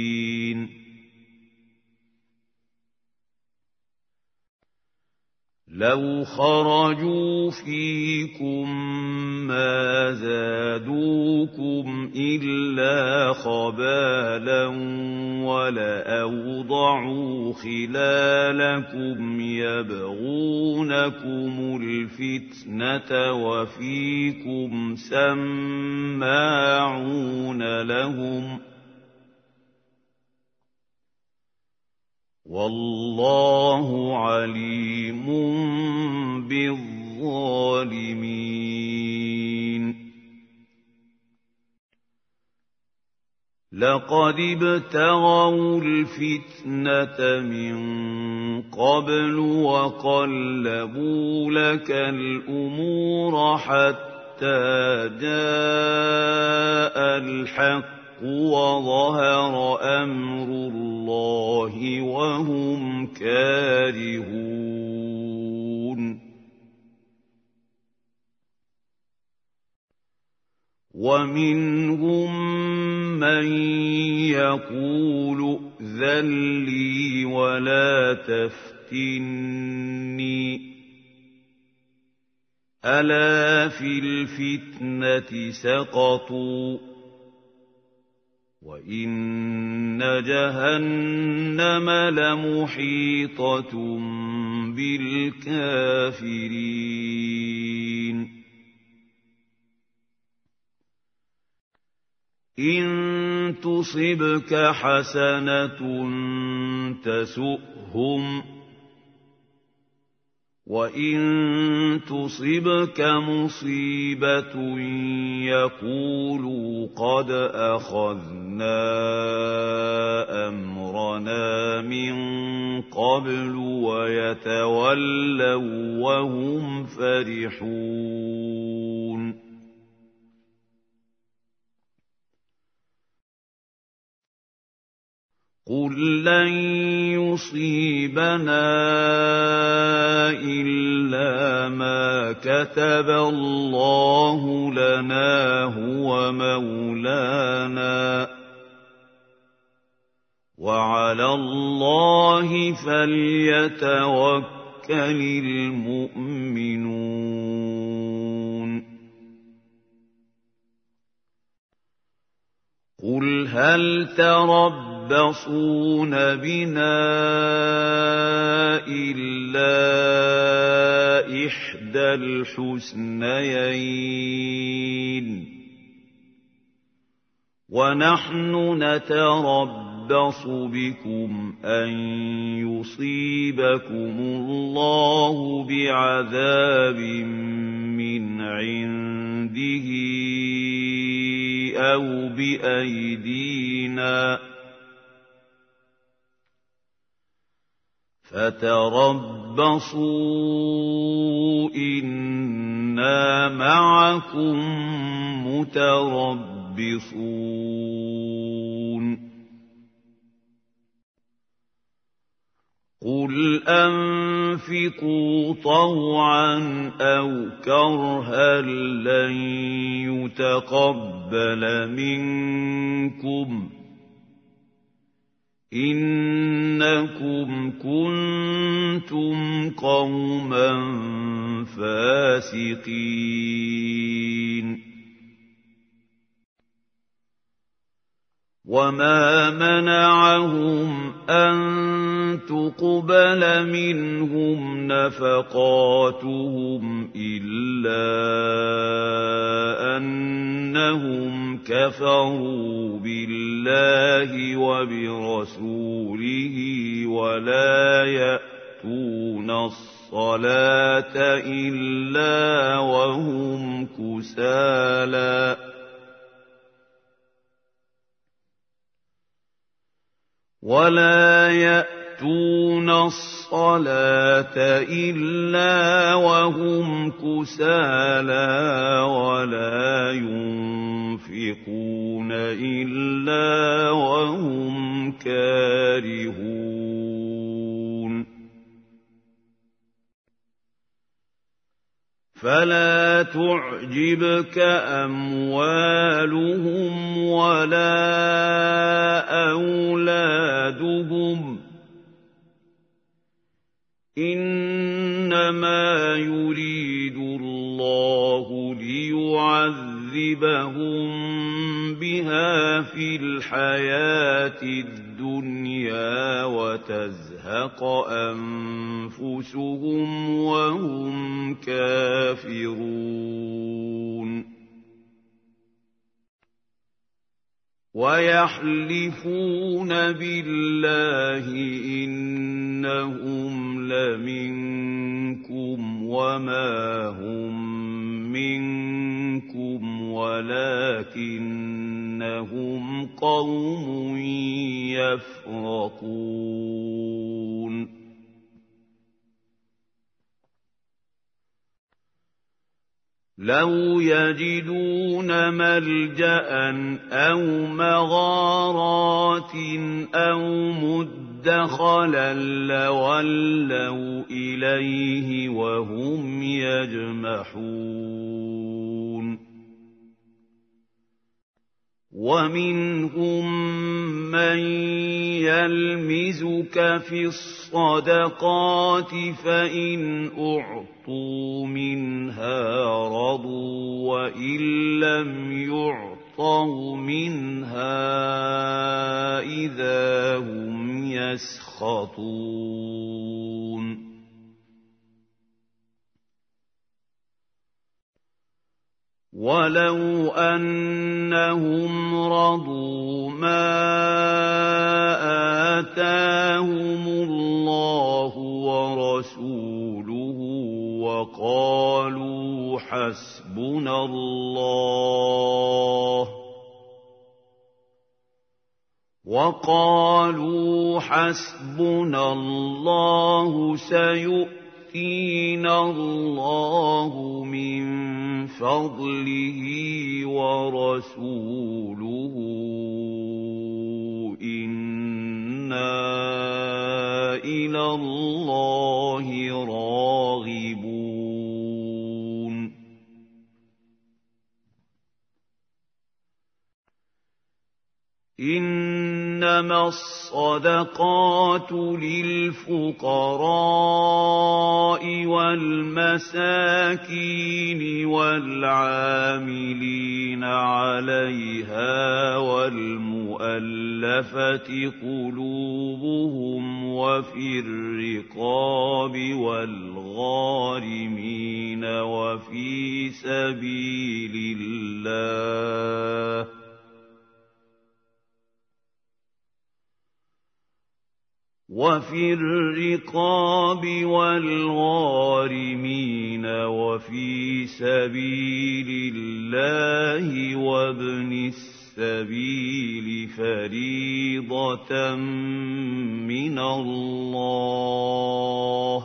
الْقَاعِدِينَ. لَوْ خَرَجُوا فِيكُم مَّا زَادُوكُمْ إِلَّا خَبَالًا وَلَأَوْضَعُوا خِلَالَكُمْ يَبْغُونَكُمُ الْفِتْنَةَ وَفِيكُمْ سَمَّاعُونَ لَهُمْ ۗ وَاللَّهُ عَلِيمٌ بِالظَّالِمِينَ لَقَدِ ابْتَغَوُا الْفِتْنَةَ مِن قَبْلُ وَقَلَّبُوا لَكَ الْأُمُورَ حَتَّىٰ جَاءَ الْحَقُّ وَظَهَرَ أَمْرُ اللَّهِ وَهُمْ كَارِهُونَ وَمِنْهُم مَّن يَقُولُ ائْذَن لِّي وَلَا تَفْتِنِّي ۚ أَلَا فِي الْفِتْنَةِ سَقَطُوا وَإِنَّ جَهَنَّمَ لَمُحِيطَةٌ بِالْكَافِرِينَ إِن تُصِبْكَ حَسَنَةٌ تَسُؤْهُمْ وَإِن تُصِبْكَ مُصِيبَةٌ يَقُولُوا قَدْ أَخَذْنَا أَمْرَنَا مِن قَبْلُ وَيَتَوَلَّوا وَّهُمْ فَرِحُونَ قُل لَّن يُصِيبَنَا إِلَّا مَا كَتَبَ اللَّهُ لَنَا هُوَ مَوْلَانَا ۚ وَعَلَى اللَّهِ فَلْيَتَوَكَّلِ الْمُؤْمِنُونَ قُلْ هَلْ تَرَبَّصُونَ بِنَا إِلَّا إِحْدَى الْحُسْنَيَيْنِ ۖ وَنَحْنُ نَتَرَبَّصُ بِكُمْ أَن يُصِيبَكُمُ اللَّهُ بِعَذَابٍ مِّنْ عِندِهِ أَوْ بِأَيْدِينَا ۖ فَتَرَبَّصُوا إِنَّا مَعَكُم مُّتَرَبِّصُونَ قُلْ أَنفِقُوا طَوْعًا أَوْ كَرْهًا لَّن يُتَقَبَّلَ مِنكُمْ ۖ إِنَّكُمْ كُنتُمْ قَوْمًا فَاسِقِينَ وَمَا مَنَعَهُمْ أَن تُقْبَلَ مِنْهُمْ نَفَقَاتُهُمْ إِلَّا أَنَّهُمْ كَفَرُوا بِاللَّهِ وَبِرَسُولِهِ وَلَا يَأْتُونَ الصَّلَاةَ إِلَّا وَهُمْ كُسَالَىٰ وَلَا يَأْتُونَ الصَّلَاةَ إِلَّا وَهُمْ كُسَالَىٰ وَلَا يُنفِقُونَ إِلَّا وَهُمْ كَارِهُونَ فَلَا تُعْجِبْكَ أَمْوَالُهُمْ وَلَا أَوْلَادُهُمْ ۚ إِنَّمَا ليعذبهم بها في الحياة الدنيا وتزهق أنفسهم وهم كافرون ويحلفون بالله إنهم لمنكم وما هم منكم ولكنهم قوم يفرقون لو يجدون ملجأ أو مغارات أو مدخلا لولوا إليه وهم يجمحون ومنهم من يلمزك في الصدقات فإن أعطوا منها رضوا وإن لم يعطوا منها إذا هم يسخطون ولو أنهم رضوا ما آتاهم الله ورسوله وقالوا حسبنا الله وقالوا حسبنا الله سيؤتينا الله من فضله ورسوله إنا إلى الله راغبون إنما الصدقات للفقراء والمساكين والعاملين عليها والمؤلفة قلوبهم وفي الرقاب والغارمين وفي سبيل الله وفي الرقاب والغارمين وفي سبيل الله وابن السبيل فريضة من الله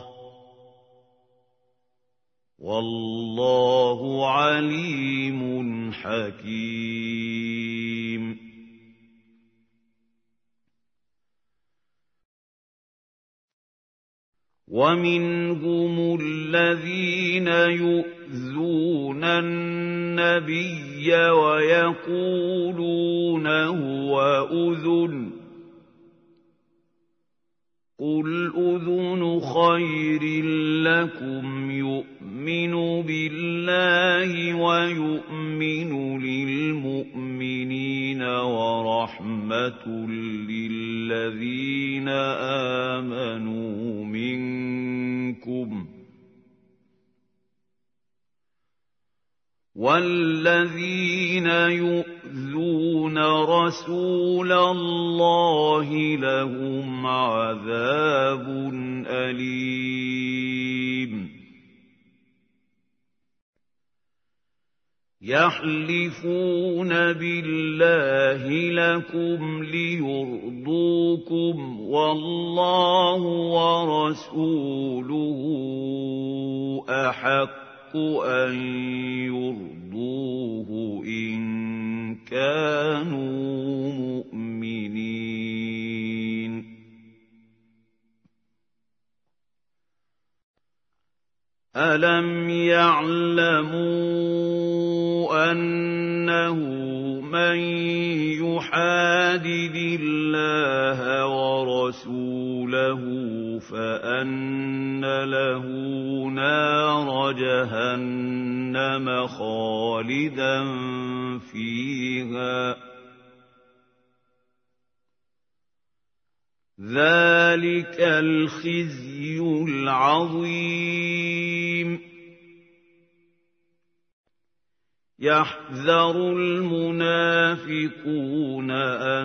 والله عليم حكيم ومنهم الذين يؤذون النبي ويقولون هو أذن قل أذن خير لكم يؤمن بالله ويؤمن للمؤمنين ورحمة للذين آمنوا منكم والذين يؤذون رسول الله لهم عذاب أليم يحلفون بالله لكم ليرضوكم والله ورسوله أحق أن يرضوه إن كانوا مؤمنين ألم يعلموا أنه من يحادد الله ورسوله فأن له نار جهنم جهنم خالدا فيها ذلك الخزي العظيم يحذر المنافقون أن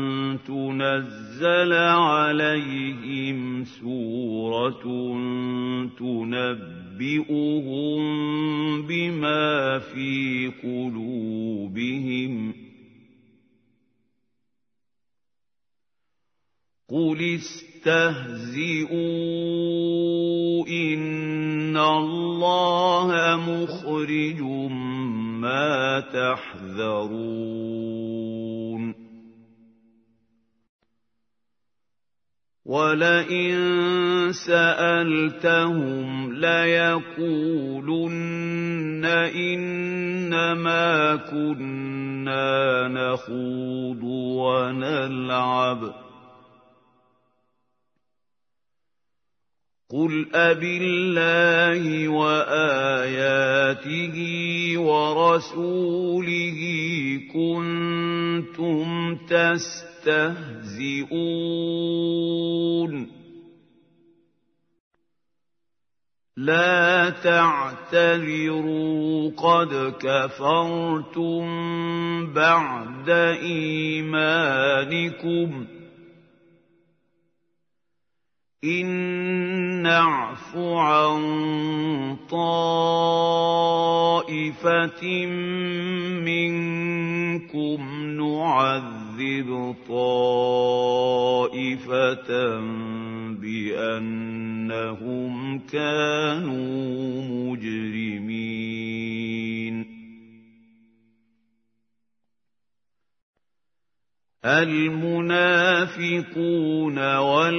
تنزل عليهم سورة تنبئهم بما في قلوبهم قل استهزئوا إن الله مخرج ما تحذرون ولئن سألتهم ليقولن إنما كنا نخوض ونلعب قل أبالله وآياته ورسوله كنتم تستهزئون لا تعتذروا قد كفرتم بعد إيمانكم إن نعف عن طائفة منكم نعذب طائفة بأنهم كانوا مجرمين المنافقون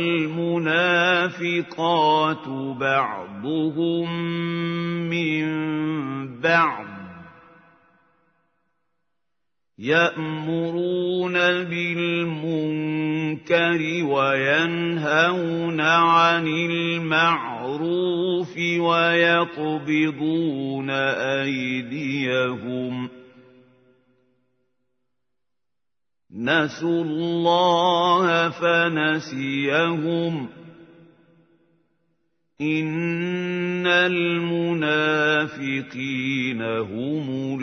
والمنافقات بعضهم من بعض يأمرون بالمنكر وينهون عن المعروف ويقبضون أيديهم نسوا الله فنسيهم إن المنافقين هم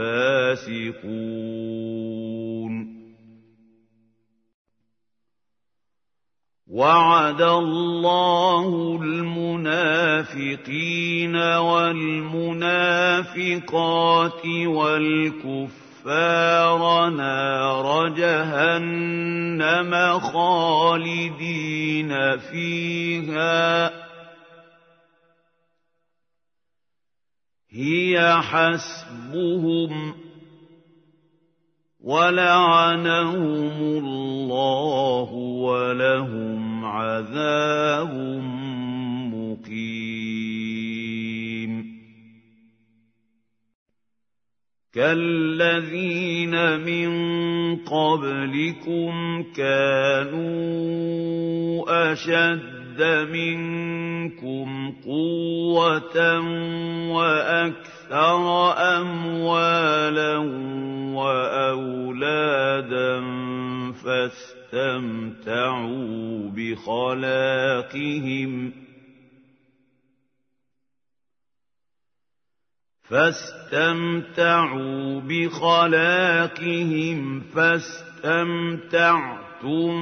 الفاسقون وعد الله المنافقين والمنافقات والكفار كفار نار جهنم خالدين فيها هي حسبهم ولعنهم الله ولهم عذاب مقيم كالذين من قبلكم كانوا أشد منكم قوة وأكثر أموالا وأولادا فاستمتعوا بخلاقهم فاستمتعوا بخلاقهم فاستمتعتم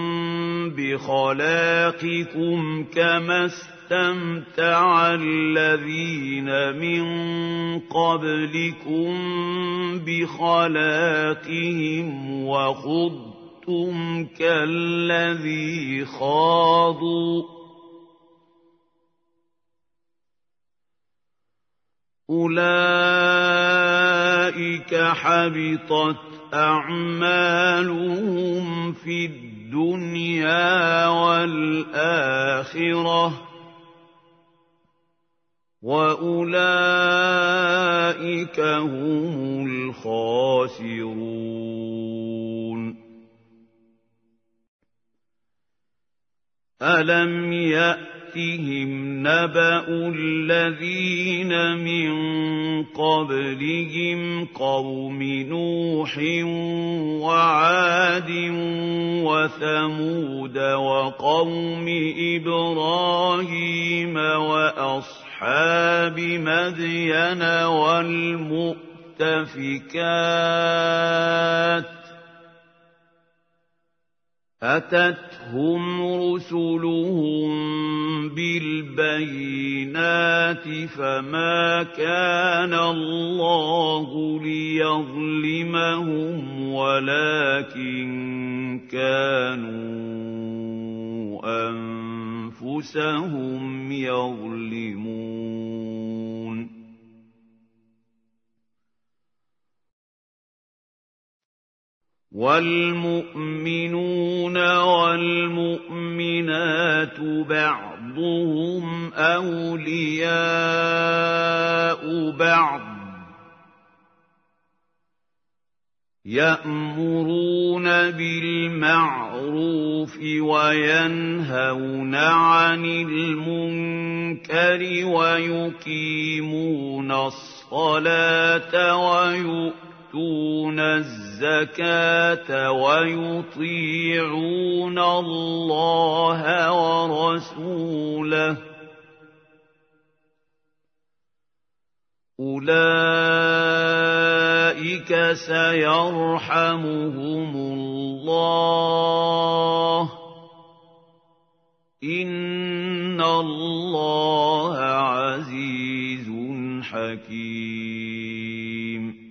بخلاقكم كما استمتع الذين من قبلكم بخلاقهم وخضتم كالذي خاضوا أولئك حبطت أعمالهم في الدنيا والآخرة وأولئك هم الخاسرون ألم يأتكم يَأْتِهِمْ نَبَأُ الَّذِينَ مِن قَبْلِهِمْ قَوْمِ نُوحٍ وَعَادٍ وَثَمُودَ وَقَوْمِ إِبْرَاهِيمَ وَأَصْحَابِ مَدْيَنَ وَالْمُؤْتَفِكَاتِ ۚ أَتَتْهُمْ رُسُلُهُم بِالْبَيِّنَاتِ فَمَا كَانَ اللَّهُ لِيَظْلِمَهُمْ وَلَٰكِن كَانُوا أَنفُسَهُمْ يَظْلِمُونَ وَالْمُؤْمِنُونَ وَالْمُؤْمِنَاتُ بَعْضُهُمْ أَوْلِيَاءُ بَعْضٍ ۚ يَأْمُرُونَ بِالْمَعْرُوفِ وَيَنْهَوْنَ عَنِ الْمُنكَرِ وَيُقِيمُونَ الصَّلَاةَ وَيُؤْتُونَ الزَّكَاةَ وَيُطِيعُونَ اللَّهَ وَرَسُولَهُ ۚ أُولَٰئِكَ سَيَرْحَمُهُمُ اللَّهُ ۗ إِنَّ اللَّهَ عَزِيزٌ حَكِيمٌ.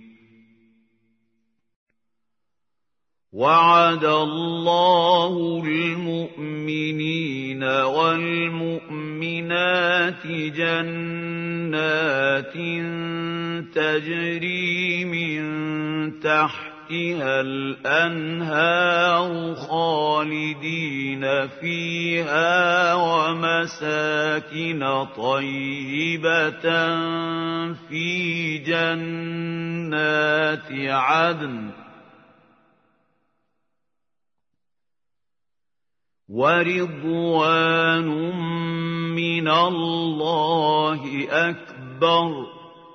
وَعَدَ اللَّهُ الْمُؤْمِنِينَ وَالْمُؤْمِنَاتِ جَنَّاتٍ تَجْرِي مِن تَحْتِهَا الْأَنْهَارُ خَالِدِينَ فِيهَا وَمَسَاكِنَ طَيِّبَةً فِي جَنَّاتِ عَدْنٍ ۚ وَرِضْوَانٌ مِّنَ اللَّهِ أَكْبَرُ ۚ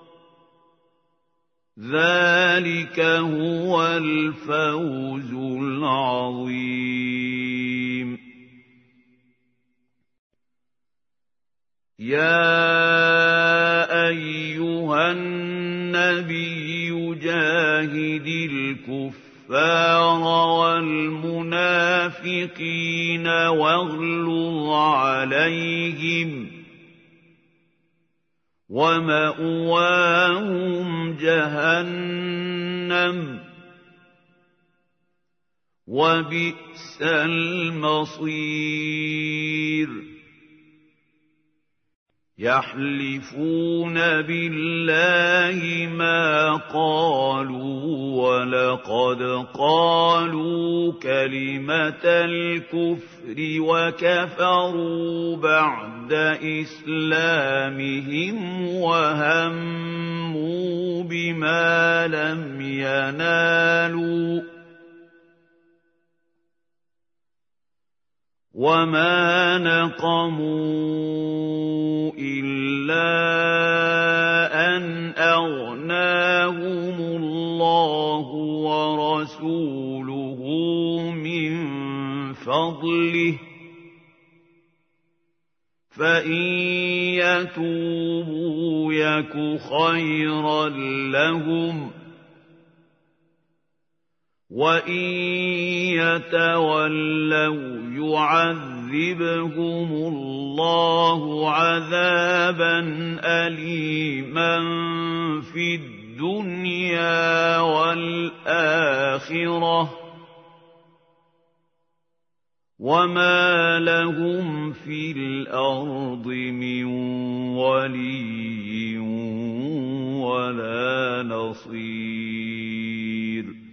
ذَٰلِكَ هُوَ الْفَوْزُ الْعَظِيمُ. يَا أَيُّهَا النَّبِيُّ جَاهِدِ الْكُفَّارَ وَالْمُنَافِقِينَ وَاغْلُظْ عَلَيْهِمْ ۚ وَمَأْوَاهُمْ جَهَنَّمُ ۖ وَبِئْسَ الْمَصِيرُ. يَحْلِفُونَ بِاللَّهِ مَا قَالُوا وَلَقَدْ قَالُوا كَلِمَةَ الْكُفْرِ وَكَفَرُوا بَعْدَ إِسْلَامِهِمْ وَهَمُّوا بِمَا لَمْ يَنَالُوا ۚ وَمَا نَقَمُوا إِلَّا أَنْ أَغْنَاهُمُ اللَّهُ وَرَسُولُهُ مِن فَضْلِهِ ۚ فَإِن يَتُوبُوا يَكُ خَيْرًا لَّهُمْ ۖ وَإِن يَتَوَلَّوْا يُعَذِّبْهُمُ اللَّهُ عَذَابًا أَلِيمًا فِي الدُّنْيَا وَالْآخِرَةِ ۚ وَمَا لَهُمْ فِي الْأَرْضِ مِن وَلِيٍّ وَلَا نَصِيرٍ.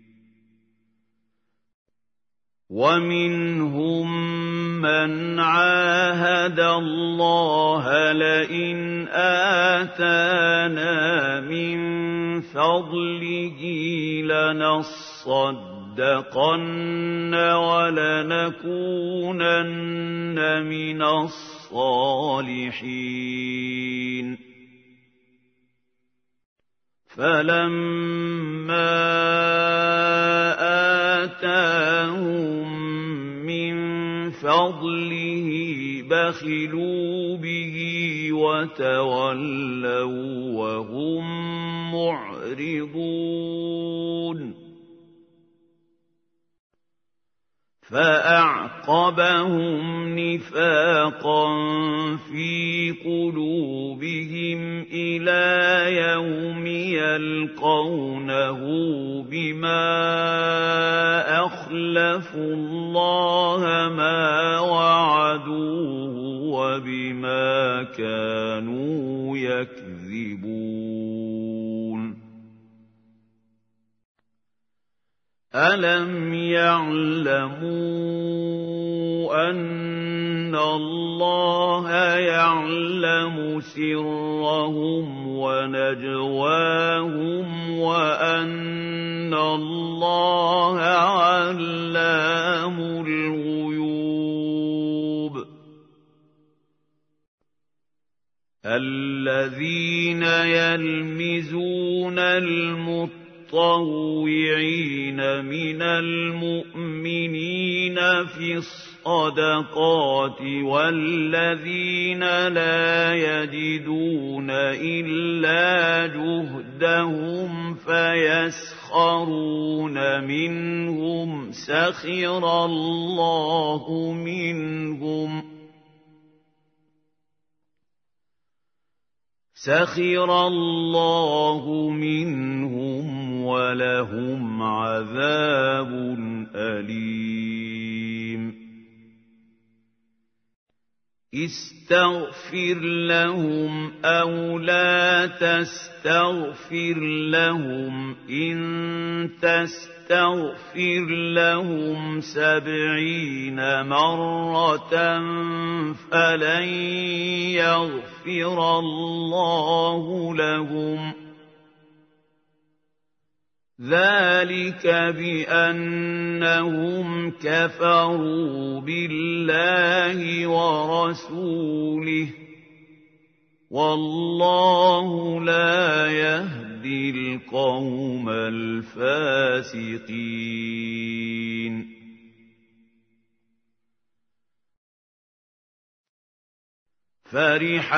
وَمِنْهُم مَّنْ عَاهَدَ اللَّهَ لَئِنْ آتَانَا مِن فَضْلِهِ لَنَصَّدَّقَنَّ وَلَنَكُونَنَّ مِنَ الصَّالِحِينَ الصالحين فلما آتاهم من فضله بخلوا به وتولوا وهم معرضون فأعقبهم نفاقا في قلوبهم إلى يوم يلقونه بما أخلفوا الله ما وعدوه وبما كانوا يكذبون ألم يعلموا أن الله يعلم سرهم ونجواهم وأن الله علام الغيوب الذين يلمزون المتقين المتطوعين من المؤمنين في الصدقات والذين لا يجدون إلا جهدهم فيسخرون منهم سخر الله منهم سخر الله منهم ولهم عذاب أليم استغفر لهم أو لا تستغفر لهم إن تستغفر لهم سبعين مرة فلن يغفر الله لهم ذلك بأنهم كفروا بالله ورسوله والله لا يهدي القوم الفاسقين فرح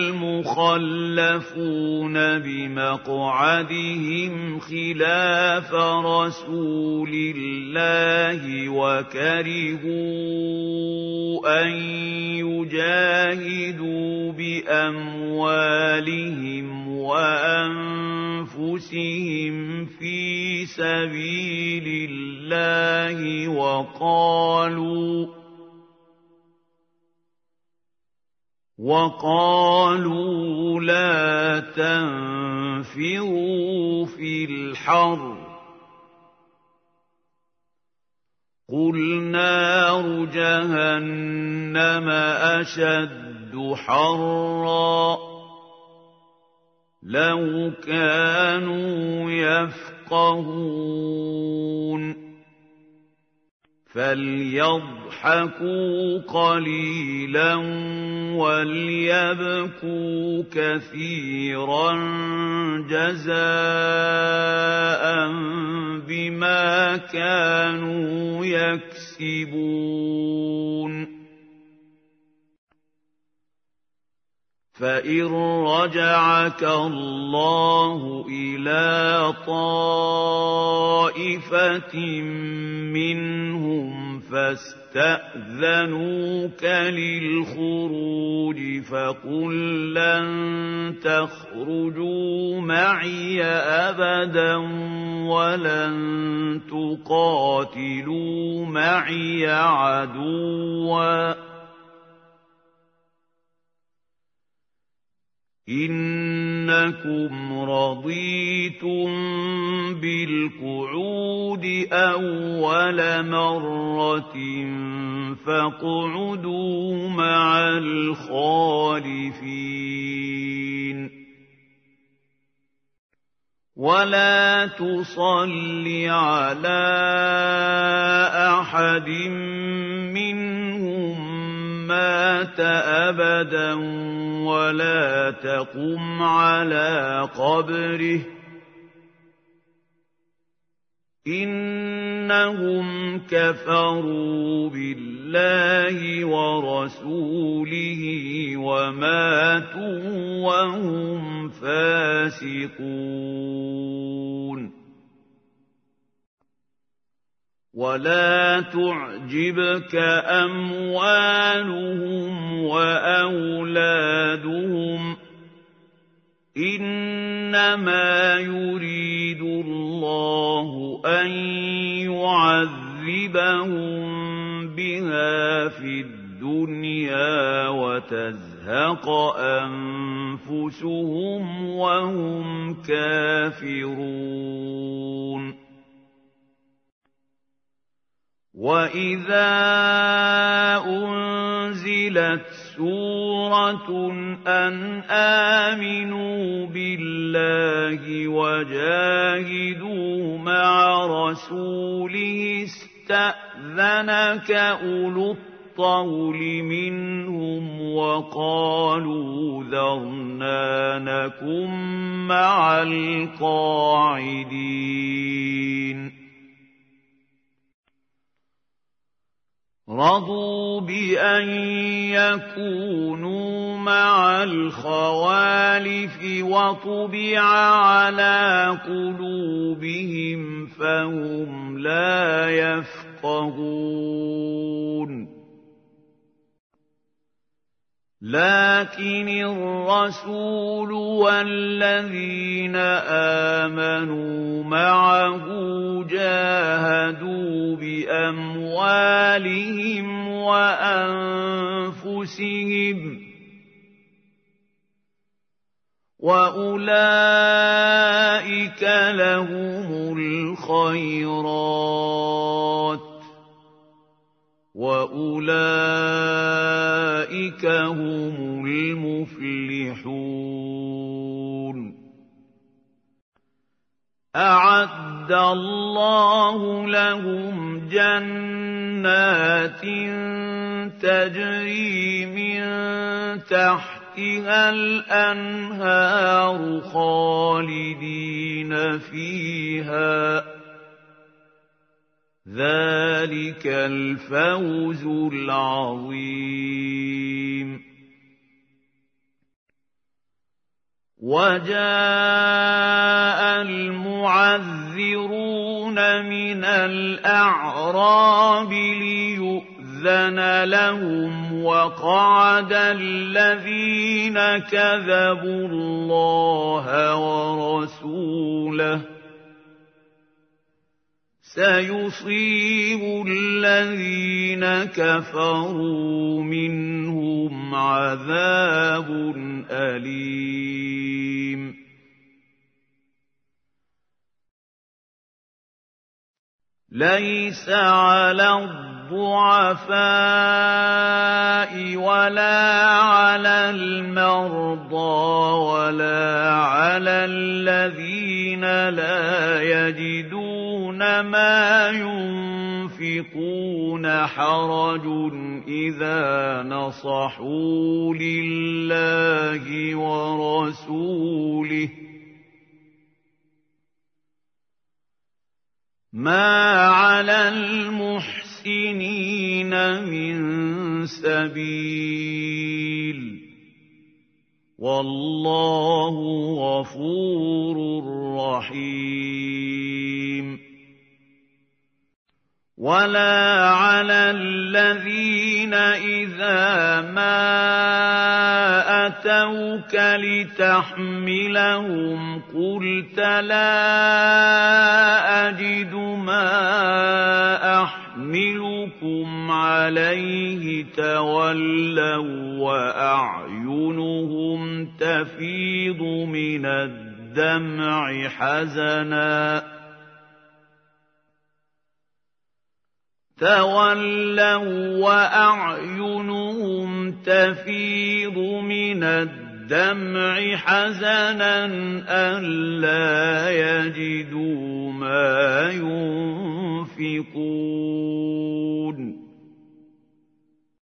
المخلفون بمقعدهم خلاف رسول الله وكرهوا أن يجاهدوا بأموالهم وأنفسهم في سبيل الله وقالوا وقالوا لا تنفروا في الحر قل نار جهنم أشد حرا لو كانوا يفقهون فليضحكوا قليلا وليبكوا كثيرا جزاء بما كانوا يكسبون فإن رجعك الله إلى طائفة منهم فاستأذنوك للخروج فقل لن تخرجوا معي أبدا ولن تقاتلوا معي عدوا إنكم رضيتم بالقعود أول مرة فاقعدوا مع الخالفين ولا تصل على أحد منهم مات أبدا ولا تقم على قبره إنهم كفروا بالله ورسوله وماتوا وهم فاسقون ولا تعجبك أموالهم وأولادهم إنما يريد الله أن يعذبهم بها في الدنيا وتزهق أنفسهم وهم كافرون وَإِذَا أُنزِلَتْ سُورَةٌ أَنْ آمِنُوا بِاللَّهِ وَجَاهِدُوا مَعَ رَسُولِهِ اسْتَأْذَنَكَ أُولُو الطَّوْلِ مِنْهُمْ وَقَالُوا ذَرْنَا نَكُن مَّعَ الْقَاعِدِينَ رَضُوا بِأَن يَكُونُوا مَعَ الْخَوَالِفِ وَطُبِعَ عَلَىٰ قُلُوبِهِمْ فَهُمْ لَا يَفْقَهُونَ لكن الرسول والذين آمنوا معه جاهدوا بأموالهم وأنفسهم وأولئك لهم الخيرات وأولئك هم المفلحون أعد الله لهم جنات تجري من تحتها الأنهار خالدين فيها ذلك الفوز العظيم وجاء المعذرون من الأعراب ليؤذن لهم وقعد الذين كذبوا الله ورسوله سيصيب الذين كفروا منهم عذاب أليم ليس على الضعفاء ولا على المرضى ولا على الذين لا يجدون ما ينفقون حرج إذا نصحوا لله ورسوله ما على المحسنين من سبيل والله غفور رحيم ولا على الذين إذا ما أتوك لتحملهم قلت لا أجد ما أحملكم عليه تولوا وأعينهم تفيض من الدمع حزنا تولوا وأعينهم تفيض من الدمع حزنا ألا يجدوا ما ينفقون